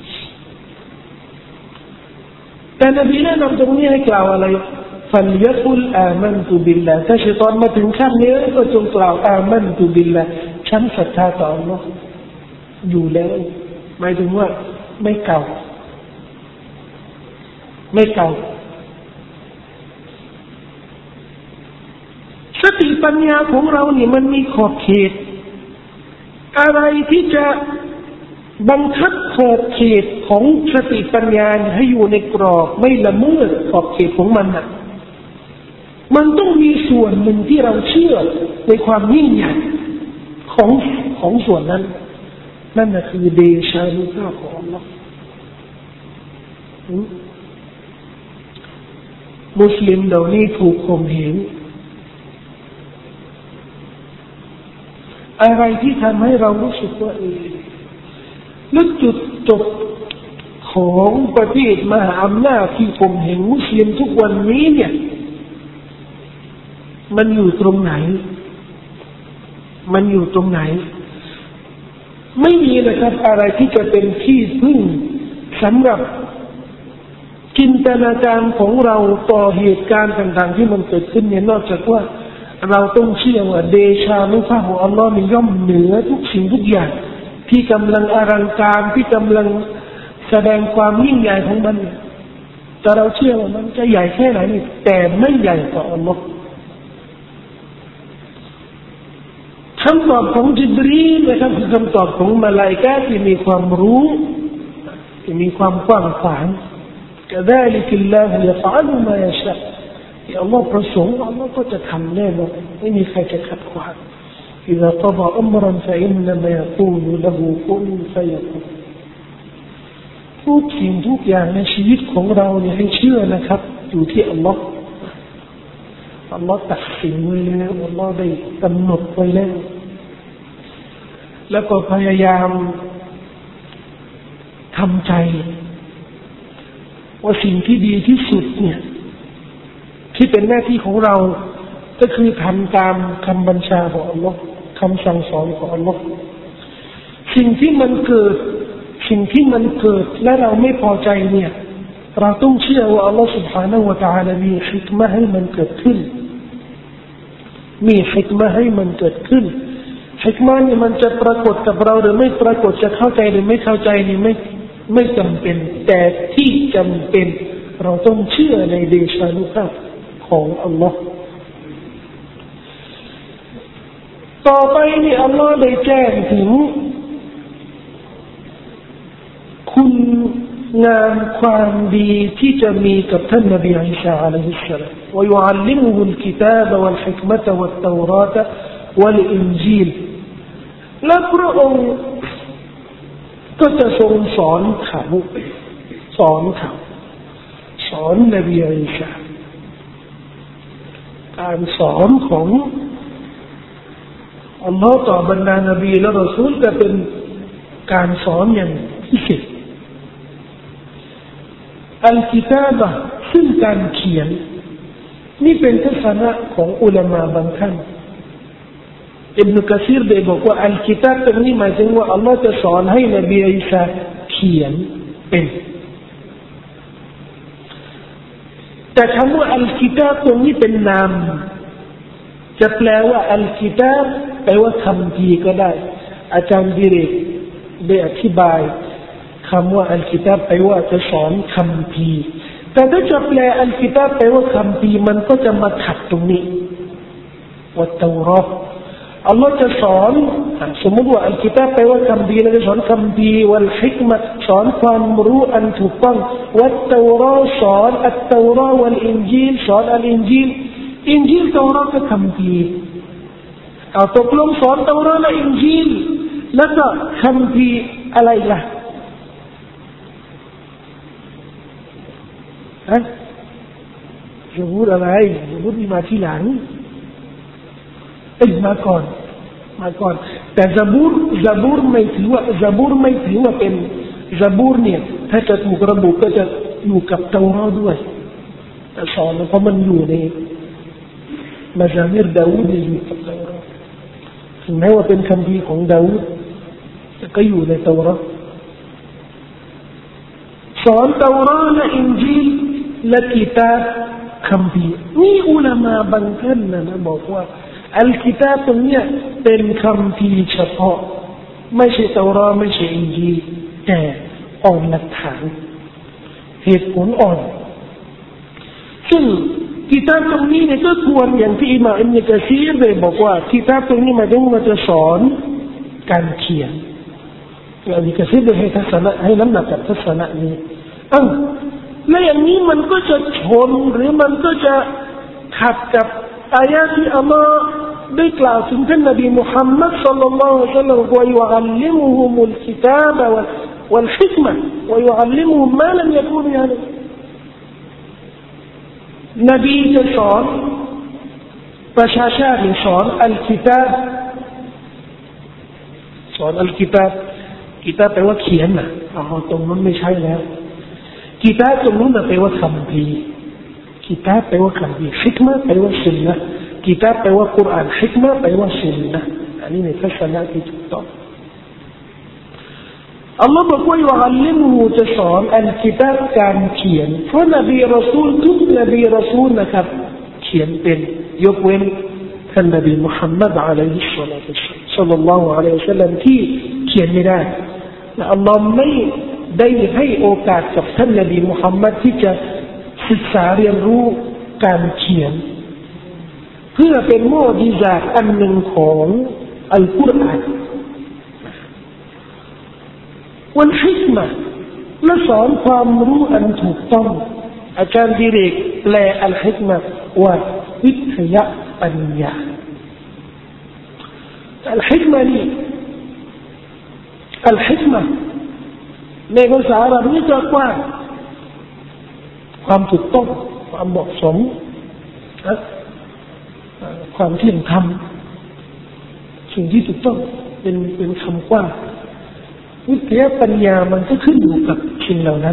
แต่นบีแนะนำตรงนี้ให้กล่าวอะไรฟัลยักุลอามันตุบิลลาห์ถ้าชัยฏอนมาถึงขั้นนี้ก็จงกล่าวอามันตุบิลลาห์ฉันศรัทธาต่ออัลเลาะห์อยู่แล้วหมายถึงว่าไม่เก่าไม่เก่าปัญญาของเราเนี่ยมันมีขอบเขตอะไรที่จะบังคับขอบเขตของสติปัญญาให้อยู่ในกรอบไม่ละเมิดขอบเขตของมันน่ะมันต้องมีส่วนหนึ่งที่เราเชื่อในความยิ่งใหญ่ของของส่วนนั้นนั่นน่ะคือเดชานุภาพของอัลลอฮ์มุสลิมเหล่านี้ถูกข่มเหงอะไรที่ทำให้เรารู้สึกว่าเออแล้วจุดจบของประเทศมหาอำนาจที่ข่มเหงมุสลิมทุกวันนี้เนี่ยมันอยู่ตรงไหนมันอยู่ตรงไหนไม่มีนะครับอะไรที่จะเป็นที่พึ่งสำหรับจินตนาการของเราต่อเหตุการณ์ต่างๆที่มันเกิดขึ้นเนี่ยนอกจากว่าเราต้องเชื่อว่าเดชานุภาพของอัลลอฮ์มันย่อมเหนือทุกสิ่งทุกอย่างที่กำลังอลังการที่กำลังแสดงความยิ่งใหญ่ของมันแต่เราเชื่อว่ามันจะใหญ่แค่ไหนนี่แต่ไม่ใหญ่กว่าอัลลอฮ์คำตอบของจิบรีลนะครับคือคำตอบของมลาอิกะฮ์ที่มีความรู้ที่มีความกว้างขวางكذلك الله يفعل ما يشاء ที่อัลลอฮ์ประสงค์อัลลอฮ์ก็จะทำแน่นอนไม่มีใครจะขัดขวาง إذا قضى أمرا فإنما يقول له كن فيكون ทุกสิ่งทุกอย่างในชีวิตของเราเนี่ยให้เชื่อนะครับอยู่ที่อัลลอฮ์อัลลอฮ์ตัดสินไว้แล้วอัลลอฮ์ได้กำหนดไว้แล้วแล้วก็พยายามทำใจว่าสิ่งที่ดีที่สุดเนี่ยที่เป็นหน้าที่ของเราก็คือทำตามคำบัญชาของอัลลอฮ์คำสั่งสอนของอัลลอฮ์สิ่งที่มันเกิดสิ่งที่มันเกิดและเราไม่พอใจเนี่ยเราต้องเชื่อว่าอัลลอฮ์ سبحانه และ تعالى มีฮิกมะห์ให้มันเกิดขึ้นมีฮิกมะห์ให้มันเกิดขึ้นฮิกมะห์นี่มันจะปรากฏกับเราหรือไม่ปรากฏจะเข้าใจหรือไม่เข้าใจนี่ไม่ไม่จำเป็นแต่ที่จำเป็นเราต้องเชื่อในเดชานุภาพของอัลลอฮ์ต่อไปนี่อัลลอฮ์ได้แจ้งถึงคุณงามความดีที่จะมีกับท่านนบีอีสาอะลัยฮิสสลามว่ายุอัลลิมุฮุลกิตาบวัลฮิกมะตะวัตเตอราตะวัลอินจีลและพระองค์ก็จะทรงสอนเขาสอนเขาสอนนบีอีสาการสอนของอัลลอฮ์ต่อบรรดานบีและรอซูลจะเป็นการสอนอย่างพิเศษอัลกิตาบะซึ่งการเขียนนี่เป็นทัศนะของอุลามะบางท่านอิบนุกะซีรได้บอกว่าอัลกิตาบตรงนี้หมายถึงว่าอัลลอฮ์จะสอนให้นบีอีสาเขียนเป็นแต่คำว่าอัลกิตาบตรงนี้เป็นนามจะแปลว่าอัลกิตาบแปลว่าคัมภีร์ก็ได้อาจารย์ดิเรกได้อธิบายคำว่าอัลกิตาบแปลว่าจะสอนคัมภีร์แต่ถ้าจะแปลอัลกิตาบแปลว่าคัมภีร์มันก็จะมาขัดตรงนี้วัตเตอรออัลลอฮ์จะสอนสมมติว่าอัลกิตาบแปลว่าคัมภีร์แล้วจะสอนคัมภีร์วัลฮิกมะสอนความรู้อันถูกต้องวัตเตอรอสอนอัตเตอรอวัลอินจีลสอนอัลอินจีลอินจีลเตอรอก็คัมภีร์เอาตกลงสอนเตอรอและอินจีลแล้วก็คัมภีร์อะไรล่ะฮะจะพูดอะไรจะพูดมาที่หลังเอ้ยมาก่อนมาก่อนแต่ซะบูรซะบูรไม่ถือว่าซะบูรไม่ถือว่าเป็นซะบูรเนี่ยถ้าจะถูกระบุก็จะอยู่กับเตารอด้วยแต่สอนเพราะมันอยู่ในมัซามิรดาวูดอยู่กับเตารอถึงแม้ว่าเป็นคำพีของดาวูดแต่ก็อยู่ในเตารอสอนเตารอและอินจีลและกิตาบคัมภีร์นี่อุลามะบางท่านนะบอกว่าอัลกิตาบตรงนี้เป็นคัมภีร์เฉพาะไม่ใช่เตารอไม่ใช่อินจีลแต่อ่อนหลักฐานเหตุผลอ่อนซึ่งกิตาบตรงนี้เนี่ยก็ควรอย่างที่อิหม่ามอิบนุกะซีรได้บอกว่ากิตาบตรงนี้หมายถึงว่าจะสอนการเขียนอิบนุกะซีรได้ให้ทัศนะให้น้ำหนักกับทัศนะนี้อ้าวแล้วอย่างนี้มันก็จะชนหรือมันก็จะขัดกับอายะที่อัลลอฮ์ได้กล่าวถึงท่านนบีมุฮัมมัดศ็อลลัลลอฮุอะลัยฮิวะซัลลัมว่ายุอัลลิมุฮุมุลกิตาบะวัลฮิกมะวะยุอัลลิมุฮุมมาลัมยะกูนูยะลัมนบีจะสอนประชาชาติสอนอัลกิตาบสอนอัลกิตาบกิตาบแปลว่าเขียนนะอ๋อตรงนั้นไม่ใช่แล้วกิตาบตรงนั้นแปลว่าคัมภีร์กิตาบแปลว่าคัมภีร์ฮิกมะแปลว่าสุนนะกิตาบแปลว่ากุรอานฮิกมะแปลว่าสุนนะอันนี้ในทัศนะที่ถูกต้องอัลลอฮ์บอกว่ายุอัลลิมุจะสอนอัลกิตาบการเขียนเพราะนบีรอซูลทุกนบีรอซูลนะครับเขียนเป็นยกเว้นท่านนบีมุฮัมมัดอะลัยฮิสซอลาตุวัสสลามุอะลัยฮิวะซัลลัมที่เขียนไม่ได้และอัลลอฮ์ไม่ได้ให้โอกาสกับท่านนบีมุฮัมมัดที่จะศึกษาเรียนรู้การเขียนเพื่อเป็นมุอ์ญิซาตอันหนึ่งของอัลกุรอานวันฮิกมะและสอนความรู้อันถูกต้องอาจารย์ดิเรกแปลอัลฮิกมะว่าวิทยาปัญญาอัลฮิกมะนี่อัลฮิกมะในภาษาอาหรับนี่จะกว้างความถูกต้องความเหมาะสมความเที่ยงธรรมสิ่งที่ถูกต้องเป็นเป็นคำกว้างวิทยาปัญญามันก็ขึ้นอยู่กับสิ่งเหล่านั้น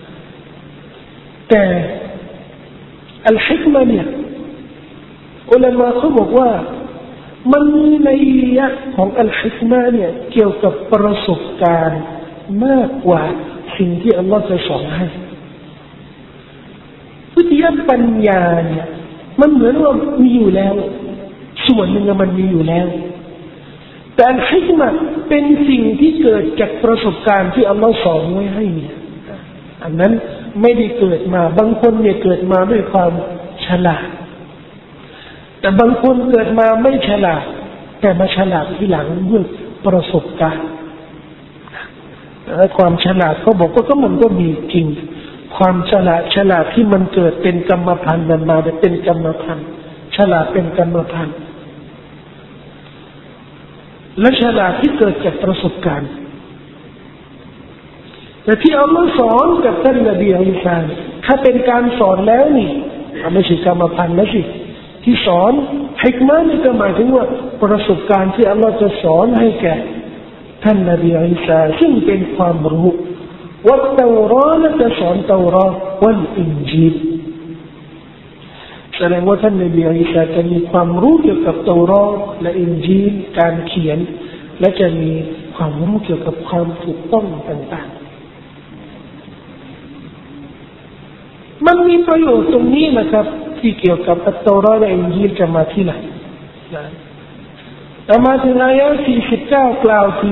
แต่อัลฮิกมะเนี่ยอุลามะเขาบอกว่ามันมีนัยยะของอัลฮิกมะเนี่ยเกี่ยวกับประสบการณ์มากกว่าสิ่งที่อัลลอฮฺจะสอนให้วิทยาปัญญาเนี่ยมันเหมือนว่ามีอยู่แล้วส่วนหนึ่งมันมีอยู่แล้วแต่อัลฮิกมะเป็นสิ่งที่เกิดจากประสบการณ์ที่อัลลอฮฺสอนไว้ให้เนี่ยอันนั้นไม่ได้เกิดมาบางคนเนี่ยเกิดมาด้วยความฉลาดแต่บางคนเกิดมาไม่ฉลาดแต่มาฉลาดทีหลังด้วยประสบการณ์และความฉลาดเขาบอกว่าก็มันก็มีจริงความฉลาดฉลาดที่มันเกิดเป็นกรรมพันธุ์มันมาเป็นกรรมพันธุ์ฉลาดเป็นกรรมพันธุ์และฉลาดที่เกิดจากประสบการณ์แต่ที่อัลลอฮ์สอนกับท่านนบีอิสาถ้าเป็นการสอนแล้วนี่ไม่ใช่กรรมพันธุ์นะสิที่สอนฮิกมะนี่ก็หมายถึงว่าประสบการณ์ที่อัลลอฮ์จะสอนให้แก่ท่านนบีอิสาซึ่งเป็นความรู้วัตเตารอและจะสอนเตารอวัลอินจีลแสดงว่าท่านนบีอิสาจะมีความรู้เกี่ยวกับเตารอและอินจีลการเขียนและจะมีความรู้เกี่ยวกับความถูกต้องต่างๆมันมีประโยชน์ตรงนี้นะครับที่เกี่ยวกับอัตเตารอและอินจีลจะมาที่ไหนนะแต่มาถึงอายะสี่สิบเก้ากล่าวถึง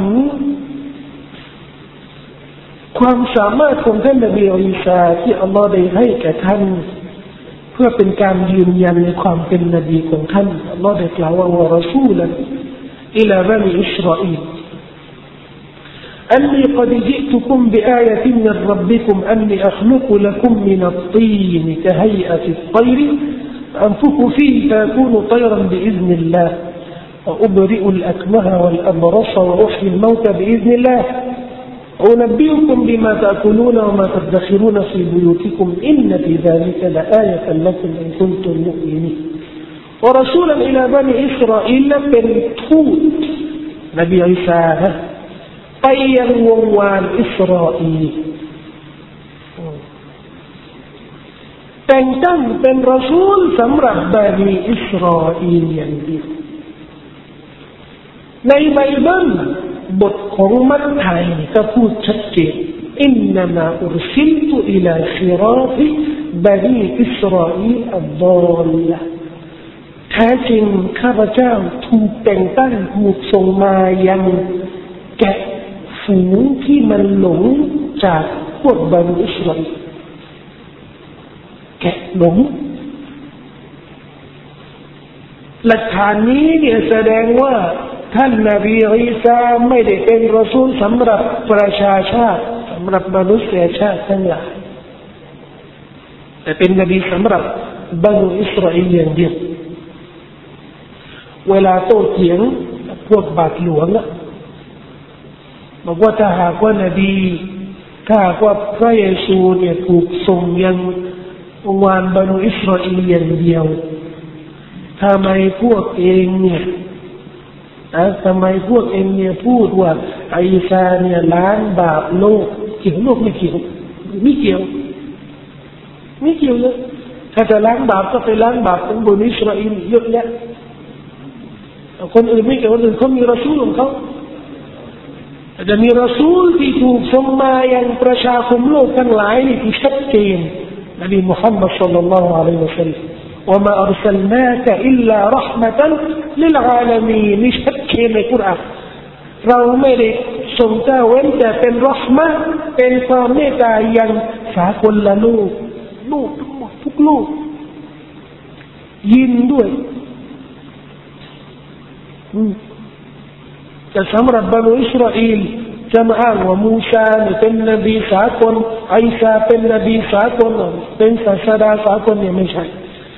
ความสามารถของท่านนบีอีสาที่อัลลอฮฺได้ให้แก่ท่านเพื่อเป็นการยืนยันในความเป็นนบีของท่านอัลลอฮฺได้กล่าวว่าวะรอซูลันอิลาบันิอิสราอีลأني قد جئتكم بآية من ربكم أني أخلق لكم من الطين كهيئة الطير أنفخ فيه فيكون طيرا بإذن الله وأبرئ الأكمه والأبرص وأحيي الموتى بإذن الله أنبئكم بما تأكلون وما تدخرون في بيوتكم إن في ذلك لآية لكم إن كنتم مؤمنين ورسولا إلى بني إسرائيل بالتوت نبي عيسى طيا ووان إسرائيل แต่งตั้งเป็นรอซูลสำหรับบานีอิสราเอลอย่างเดียวในไบเบิลบทของมัทธิวก็พูดชัดเจนอินนามาอุรซิลตุอิลาคิราติบานีอิสราเอลอัลลอลละแท้จริงข้าพเจ้าถูกแต่งตั้งถูกส่งมายังแกะฝูงที่มันหลงจากพวกบานีอิสราเอลแกะหลงหลักฐานนี้เนี่ยแสดงว่าท่านนบีอีสาไม่ได้เป็นรอซูลสำหรับประชาชาติสำหรับมนุษยชาติทั้งหลายแต่เป็นนบีสำหรับบรรดาอิสราเอลอย่างเดียวเวลาโต้เถียงพวกบาทหลวงอะบอกว่าถ้าหากว่านบีถ้าหากว่าพระเยซูเนี่ยถูกส่งยังองค์วานบรรดาอิสราเอลอย่างเดียวทำไมพวกเองเนี่ยอะทำไมพวกเองเนี่ยพูดว่าอีสาเนี่ยล้างบาปโลกเกี่ยวโลกไม่เกี่ยวไม่เกี่ยวไม่เกี่ยวเลยถ้าจะล้างบาปก็ไปล้างบาปของบรรดาอิสราเอลเยอะแยะคนอื่นไม่เกี่ยวคนอื่นเขามีรอซูลของเขาจะมีรอซูลที่ถูกส่งมายังประชาคมโลกทั้งหลายนี่ที่ชัดเจนนบีมุฮัมมัดศ็อลลัลลอฮุอะลัยฮิวะซัลลัมوما أرسلناك إلا رحمة للعالمين นี่ชัดเจนในกุรอานเราไม่ได้ส่งเจ้าเว้นแต่เป็นรหมะห์เป็นความเมตตายังสากลละโลกโลกทั้งหมดทุกโลกยินด้วยแต่สำหรับบรรดาอิสราเอลจะมาอ้างว่ามูซาเป็นนบีสากลอีสาเป็นนบีสากลเป็นศาสดาสากลเนี่ยไม่ใช่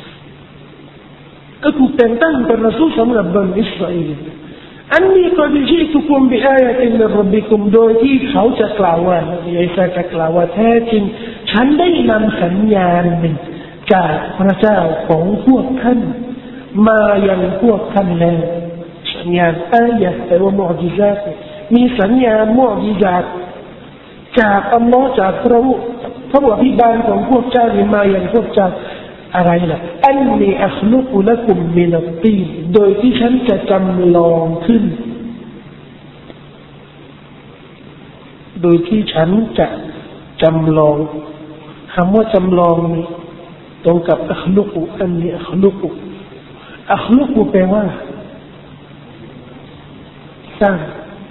ก็ถูกแต่งตั้งเป็นรอซูลสำหรับบรรดาอิสราเอลอันนี้ก็จะชี้ทุกคนบิอายะตินรับบิคุมโดยที่เขาจะกล่าวว่าอิสาจะกล่าวว่าแท้จริงฉันได้นำสัญญาณหนึ่งจากพระเจ้าของพวกท่านมายังพวกท่านแล้วสัญญาณอายะแปลว่ามุอ์ญิซาตมีสัญญาณมุอ์ญิซาตจากอัลลอฮ์จากพระผู้พระผู้อภิบาลของพวกเจ้านี่มายังพวกเจ้าอะไรล่ะอันนี้อัคลุกุละกุมมินัตตีนโดยที่ฉันจะจำลองขึ้นโดยที่ฉันจะจำลองคำว่าจำลองนี้ตรงกับอัคลุกุอันนี้อัคลุกุอัคลุกุแปลว่าสร้าง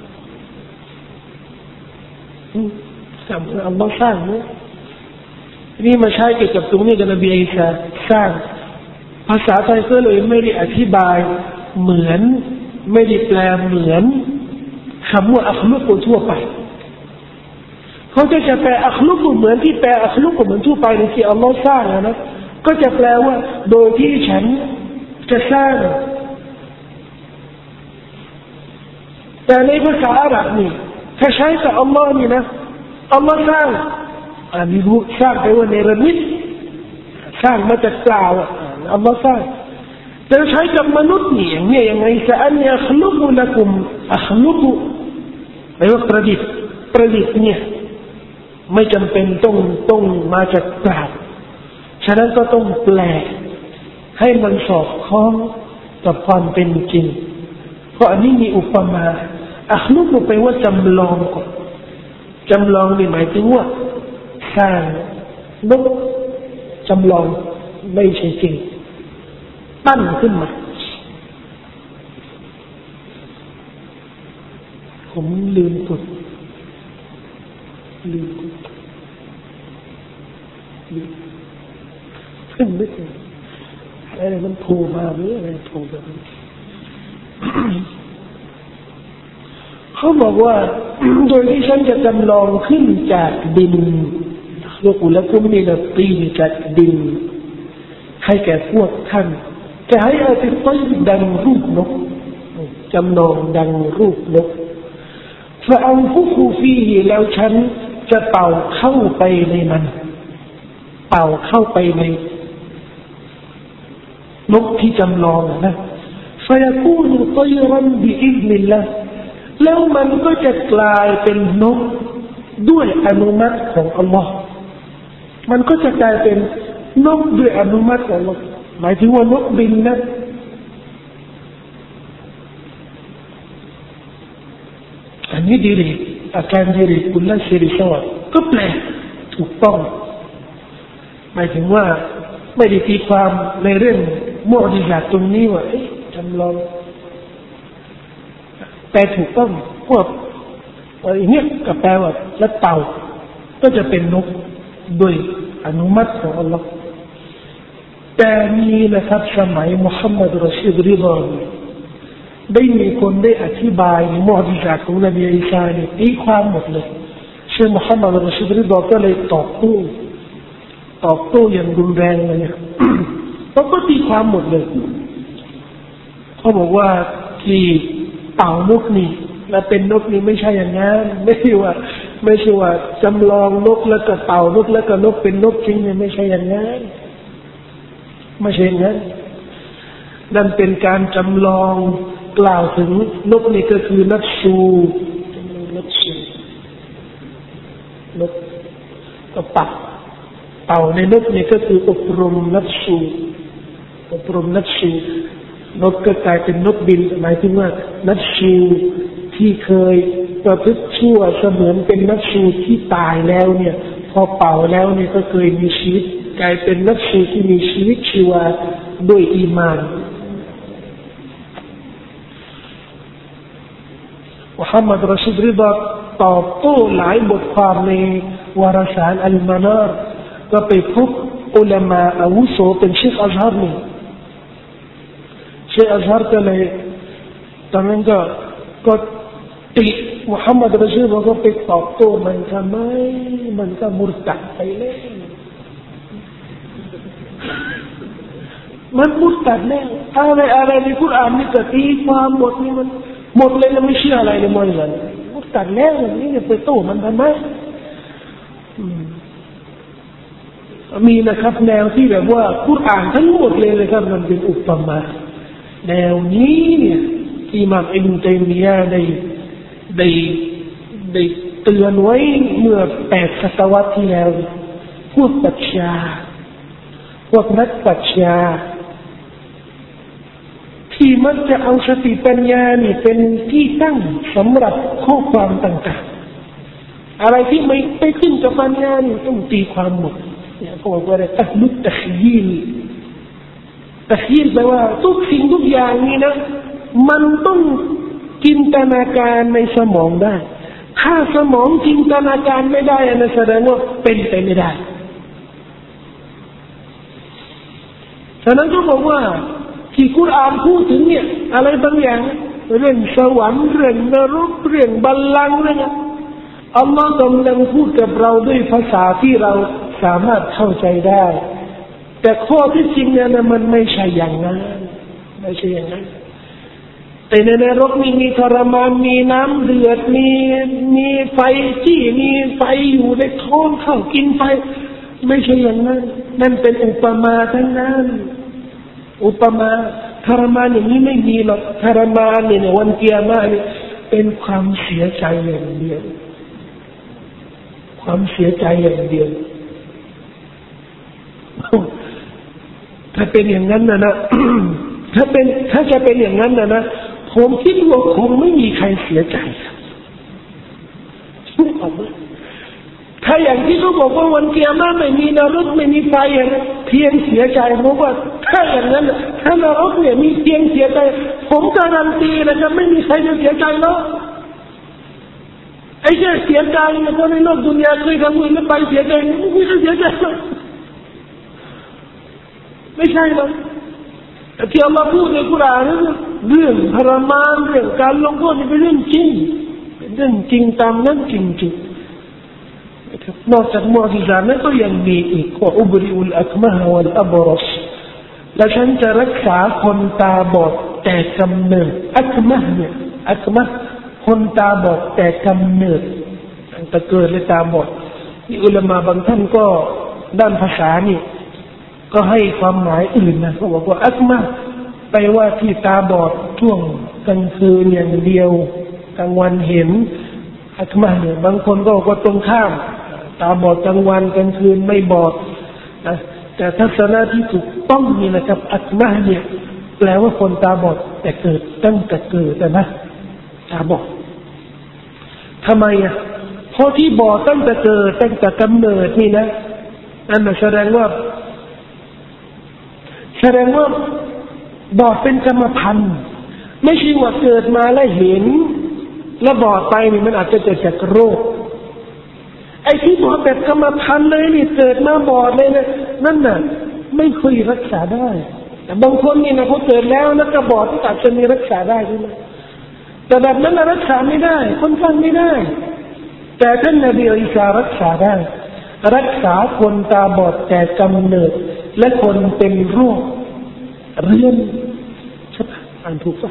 สร้างอัลลอฮ์สร้างนะนี่มาใช้เกี่ยวกับตรงนี้กับนบีอีสาสร้างภาษาไทยก็เลยไม่ได้อธิบายเหมือนไม่ได้แปลเหมือนคำว่าอัคลุกุทั่วไปเขาจะจะแปลอัคลุกุเหมือนที่แปลอัคลุกุเหมือนทั่วไปในที่อัลลอฮ์สร้างนะก็จะแปลว่าโดยที่ฉันจะสร้างแต่ในภาษาอาหรับนี่ถ้าใช้กับอัลลอฮ์นี่นะอัลลอฮ์สร้างอันนี้รู้สร้างไปว่าเนรมิตสร้างมาจากกล่าวอัลลอฮ์สร้างแต่ใช้กับมนุษย์นี่อย่างนี้ยังไงซะอันนี้อัคลุกุละกุมอัคลุกุแปลว่าประดิษฐ์ประดิษฐ์เนี่ยไม่จำเป็นต้องต้องมาจากกล่าวฉะนั้นก็ต้องแปลให้มันสอดคล้องกับความเป็นจริงเพราะอันนี้มีอุปมาอัคลุกุแปลว่าจำลองก่อนจำลองนี่หมายถึงว่าสร้างนกจำลองไม่ใช่จริงตั้งขึ้นมาผมลืมกดลืมกดลืมขึ้นไม่ถึงอะไรมันโผล่มาหรืออะไรโผล่แบบนี้เขาบอกว่าโดยที่ฉันจะจำลองขึ้นจากดินโลกุละกุมมินัตตีนจากดินให้แก่พวกท่านจะให้อาติต้ยดังรูปนกจำลองดังรูปนกฟะอันฟุคุฟีฮิแล้วฉันจะเป่าเข้าไปในมันเป่าเข้าไปในนกที่จำลองนะฟะยะกูนุตัยรันบิอิซนิลลาห์แล้วมันก็จะกลายเป็นนกด้วยอนุมัติของอัลลอฮ์มันก็จะกลายเป็นนกด้วยอนุมัติของอัลลอฮ์หมายถึงว่านกบินนะอันนี้ดีเลยอาการดีเลยคุณละสิริสวัสดิ์ก็แปลถูกต้องหมายถึงว่าไม่ได้ตีความในเรื่องมุอ์ญิซาตตรงนี้ว่าเอ๊ะจำลองแต่ถูกต้องพวกอย่างเงี้ยก็แปลว่าและเต่าก็จะเป็นนกโดยอนุมัติของอัลลอฮ์แต่มีนะครับสมัยมุฮัมมัดรอชิดริฎอได้มีคนได้อธิบายมุอญิซาตของนบีอีสาเนี่ยตีความหมดเลยเชคมุฮัมมัดรอชิดริฎอก็เลยตอบโต้ตอบโต้อย่างรุนแรงเลยเนี่ยเขาก็ตีความหมดเลยเขาบอกว่าที่เต่านกนี่และเป็นนกนี่ไม่ใช่อย่างนั้นไม่ใช่ว่าไม่ใช่ว่าจำลองนกแล้วก็เต่านกแล้วก็นกเป็นนกจริงเนี่ยไม่ใช่อย่างนั้นไม่ใช่อย่างนั้นนั่นเป็นการจำลองกล่าวถึงนกนี่ก็คือนักสู้นักสู้นกก็ปักเต่าในนกนี่ก็คืออบรมนักสู้อบรมนักสู้นกก็กลายเป็นนกบินหมายถึงว่านักสู้ที่เคยประพฤติชั่วเสมือนเป็นนักสู้ที่ตายแล้วเนี่ยพอเป่าแล้วเนี่ยก็เคยมีชีวิตกลายเป็นนักสู้ที่มีชีวิตชีวาด้วยอีมานมุฮัมมัดรอชิดริฎอตอบโต้หลายบทความในวารสารอัลมานาร์ก็ไปพบอุลามะอาวุโสเป็นเชคอัซฮาร์นี่เชคอัซฮาร์ก็เลยตอนนั้นก็ก็ติมุฮัมมัดรอชิดริฎอก็ไปตอบโต้มันทำไมมันก็มุรตัดไปแล้วมันมุรตัดแล้วอะไรอะไรในกุรอานนี่ก็ตีความหมดนี่มันหมดเลยแล้วไม่เชื่ออะไรเลยมันเลยมุรตัดแล้วนี่จะไปโต้มันทำไมมีนะครับแนวที่แบบว่ากุรอานทั้งหมดเลยนะครับมันเป็นอุปมาแนวนี้เนี่ยอิหม่ามอิบนุตัยมียะห์ได้ได้ได้เตือนไว้เมื่อแปดศตวรรษที่แล้วพวกปรัชญาพวกนักปรัชญาที่มันจะเอาสติปัญญานี่เป็นที่ตั้งสำหรับข้อความต่างๆอะไรที่ไม่ไปขึ้นกับปัญญานี่ต้องตีความหมดเนี่ยเขาบอกว่าตัดลุกตัดยีนตัดยีนแปลว่าทุกสิ่งทุกอย่างนี่นะมันต้องจินตนาการในสมองได้ถ้าสมองจินตนาการไม่ได้นะแสดงว่าเป็นไปไม่ได้ฉะนั้นก็บอกว่าที่กุรอานพูดถึงเนี่ยอะไรบางอย่างเรื่องสวรรค์เรื่องนรกเรื่องบัลลังก์อะไรเนี่ยอัลลอฮ์กำลังพูดกับเราด้วยภาษาที่เราสามารถเข้าใจได้แต่ข้อที่จริงเนี่ยมันไม่ใช่อย่างนั้นไม่ใช่อย่างนั้นแต่ในนรกมีมีทรมานมีน้ำเดือดมีมีไฟจี้มีไฟอยู่ในท้องเข้ากินไฟไม่ใช่อย่างนั้นนั่นเป็นอุปมาทั้งนั้นอุปมาทรมานอย่างนี้ไม่มีหรอกทรมานเนี่ยวันกิยามะห์เนี่ยเป็นความเสียใจอย่างเดียวความเสียใจอย่างเดียวถ้าเป็นอย่างนั้นนะนะ ถ้าเป็นถ้าจะเป็นอย่างนั้นนะนะผมคิดว่าคงไม่มีใครเสียใจถ้าอย่างที่เขาบอกว่าวันกิยามะห์ไม่มีนรกไม่มีไฟอย่างนั้นเพียงเสียใจเพราะว่าถ้าอย่างนั้นถ้านรกเนี่ยมีเพียงเสียใจผมการันตีนะครับไม่มีใครจะเสียใจหรอกไอ้แค่เสียใจเนี่ยคนในโลกดุนยาเคยทำบุญแล้วไปเสียใจไม่มีใครเสียใจหรอกไม่ใช่หรอกที่อัลลอฮ์พูดในกุรอานเรื่องทรมานเรื่องการลงโทษนี่เป็นเรื่องจริงเป็นเรื่องจริงตามนั้นจริงๆนอกจากมุอญิซานั้นก็ยังมีอีกว่าอุบริอุลอักมะฮ์วัลอับรัสและฉันจะรักษาคนตาบอดแต่กำเนิดอักมะฮ์เนี่ยอักมะฮ์คนตาบอดแต่กำเนิดตั้งแต่เกิดเลยตาบอดนี่อุลามะบางท่านก็ด้านภาษานี่ก็ให้ความหมายอื่นนะเขาบอกว่าอักมะไปว่าที่ตาบอดช่วงกลางคืนอย่างเดียวกลางวันเห็นอักมะเนี่ยบางคนก็ก็ตรงข้ามตาบอดกลางวันกลางคืนไม่บอดนะแต่ทัศนะที่ถูกต้องนี่นะครับอักมะเนี่ยแปลว่าคนตาบอดแต่เกิดตั้งแต่เกิดนะตาบอดทำไมอ่ะเพราะที่บอดตั้งแต่เกิดตั้งแต่กำเนิดนี่นะนั่นแสดงว่าแสดงว่าบอดเป็นกรรมพันธุ์ไม่ใช่ว่าเกิดมาแล้วเห็นแล้วบอดไปนี่มันอาจจะเกิดจากโรคไอ้ที่บอดแบบกรรมพันธุ์เลยนี่เกิดมาบอดเลยนะนั่นน่ะไม่ค่อยรักษาได้แต่บางคนนี่นะเขาเกิดแล้วแล้วก็บอดที่อาจจะมีรักษาได้ใช่ไหมแต่แบบนั้นรักษาไม่ได้คนฟังไม่ได้แต่ท่านนบีอีสารักษาได้รักษาคนตาบอดแต่กำเนิดและคนเป็นโรคเรื้อนใช่ปะอ่านถูกปะ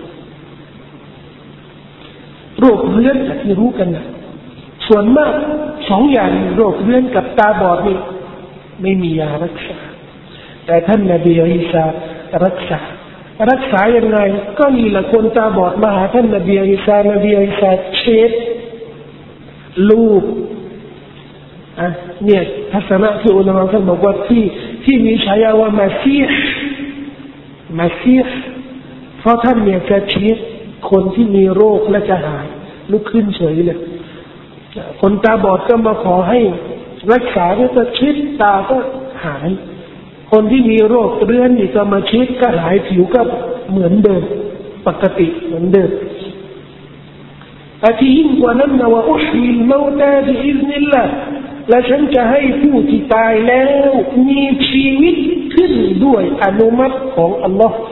โรคเรื้อนที่รู้กันนะส่วนมากสองอย่างโรคเรื้อนกับตาบอดนี่ไม่มียารักษาแต่ท่านนบีอีสารักษารักษายังไงก็มีละคนตาบอดมาหาท่านนบีอีสานบีอีสาเช็ดลูบอ่ะเนี่ยทัศนะที่อุลามะท่านบอกว่าที่ที่มีฉายาว่ามาซีห์มาซีห์เพราะท่านเนี่ยจะเช็ดคนที่มีโรคและจะหายลุกขึ้นเฉยเลยคนตาบอดก็มาขอให้รักษาแล้วก็เช็ดตาก็หายคนที่มีโรคเรื้อนนี่ก็มาเช็ดก็หายผิวก็เหมือนเดิมปกติเหมือนเดิมอาทิยิ่งกว่านั้นนะว่าอุฮีลเมาตาบิอิซนิลลาห์และฉันจะให้ผู้ที่ตายแล้วมีชีวิตขึ้นด้วยอนุมัติของอัลลอฮ์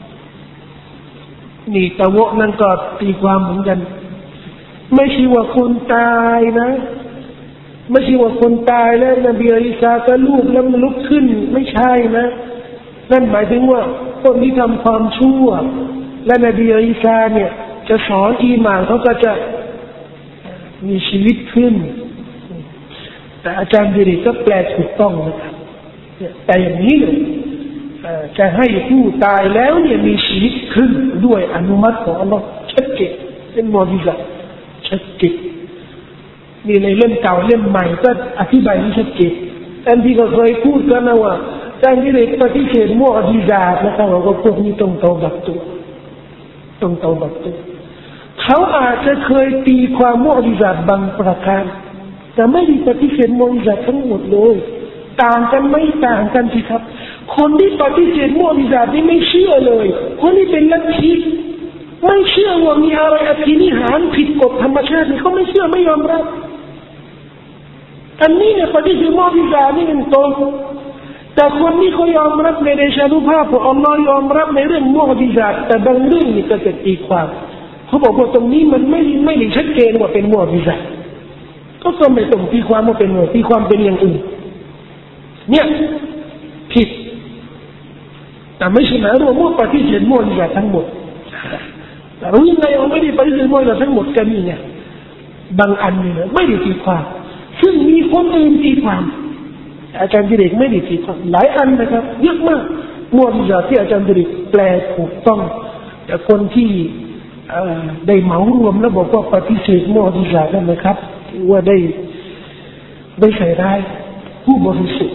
นี่ตะวะนั่นก็ตีความเหมือนกันไม่ใช่ว่าคนตายนะไม่ใช่ว่าคนตายแล้วนบีอีสาก็ลูกแล้วลุกขึ้นไม่ใช่นะนั่นหมายถึงว่าคนที่ทำความชั่วและนบีอีสาเนี่ยจะสอนอีหม่านเขาก็จะมีชีวิตขึ้นแต่อาจารย์ดิริก็แปลถูกต้องนะครับแต่อย่างนี้เลยจะให้ผู้ตายแล้วเนี่ยมีชีวิตขึ้นด้วยอนุมัติของอัลลอฮ์ชัดเจนเป็นมอญิซะห์ชัดเจนมีในเล่มเก่าเล่มใหม่ก็อธิบายชัดเจนอันที่ก็เคยพูดกันนะว่าการที่เด็กปฏิเสธมอญิซะห์นะครับว่าพวกนี้ต้องเตาบัตตัวต้องเตาบัตตัวเขาอาจจะเคยตีความมอญิซะห์บางประการแต่ไม่ได้ปฏิเสธมอญิซะห์ทั้งหมดเลยต่างกันไม่ต่างกันสิครับคนที่ปฏิเสธมอญิซะห์นี่ไม่เชื่อเลยคนที่เป็นลัทธิไม่เชื่อว่ามีอะไรอภินิหารผิดกฎธรรมชาตินี่เขาไม่เชื่อไม่ยอมรับอันนี้เนี่ยปฏิเสธมอญิซะห์นี่เป็นตรงแต่คนที่เขายอมรับในเดชานุภาพของอัลลอฮ์ยอมรับในเรื่องมอญิซะห์แต่บางเรื่องนี่ก็จะตีความเขาบอกว่าตรงนี้มันไม่ไม่ได้ชัดเจนว่าเป็นมอญิซะห์ก็ก็ไม่ต้องตีความว่าเป็นมอตีความเป็นอย่างอื่นเนี่ยผิดแต่ไม่ใช่หมายรวมว่าปฏิเสธมอญิซะห์ทั้งหมดแต่รู้ยังไงว่าไม่ได้ปฏิเสธมอญิซะห์ทั้งหมดกันนี่เนี่ยบางอันเนี่ยไม่ได้ตีความซึ่งมีคนอื่นตีความอาจารย์ดิเรกไม่ได้ตีความหลายอันนะครับเยอะมากมอญิซะห์ที่อาจารย์ดิเรกแปลถูกต้องแต่คนที่ได้เหมารวมแล้วบอกว่าปฏิเสธมอญิซะห์นั่นนะครับว่าได้ได้ใส่ร้ายผู้บริสุทธิ์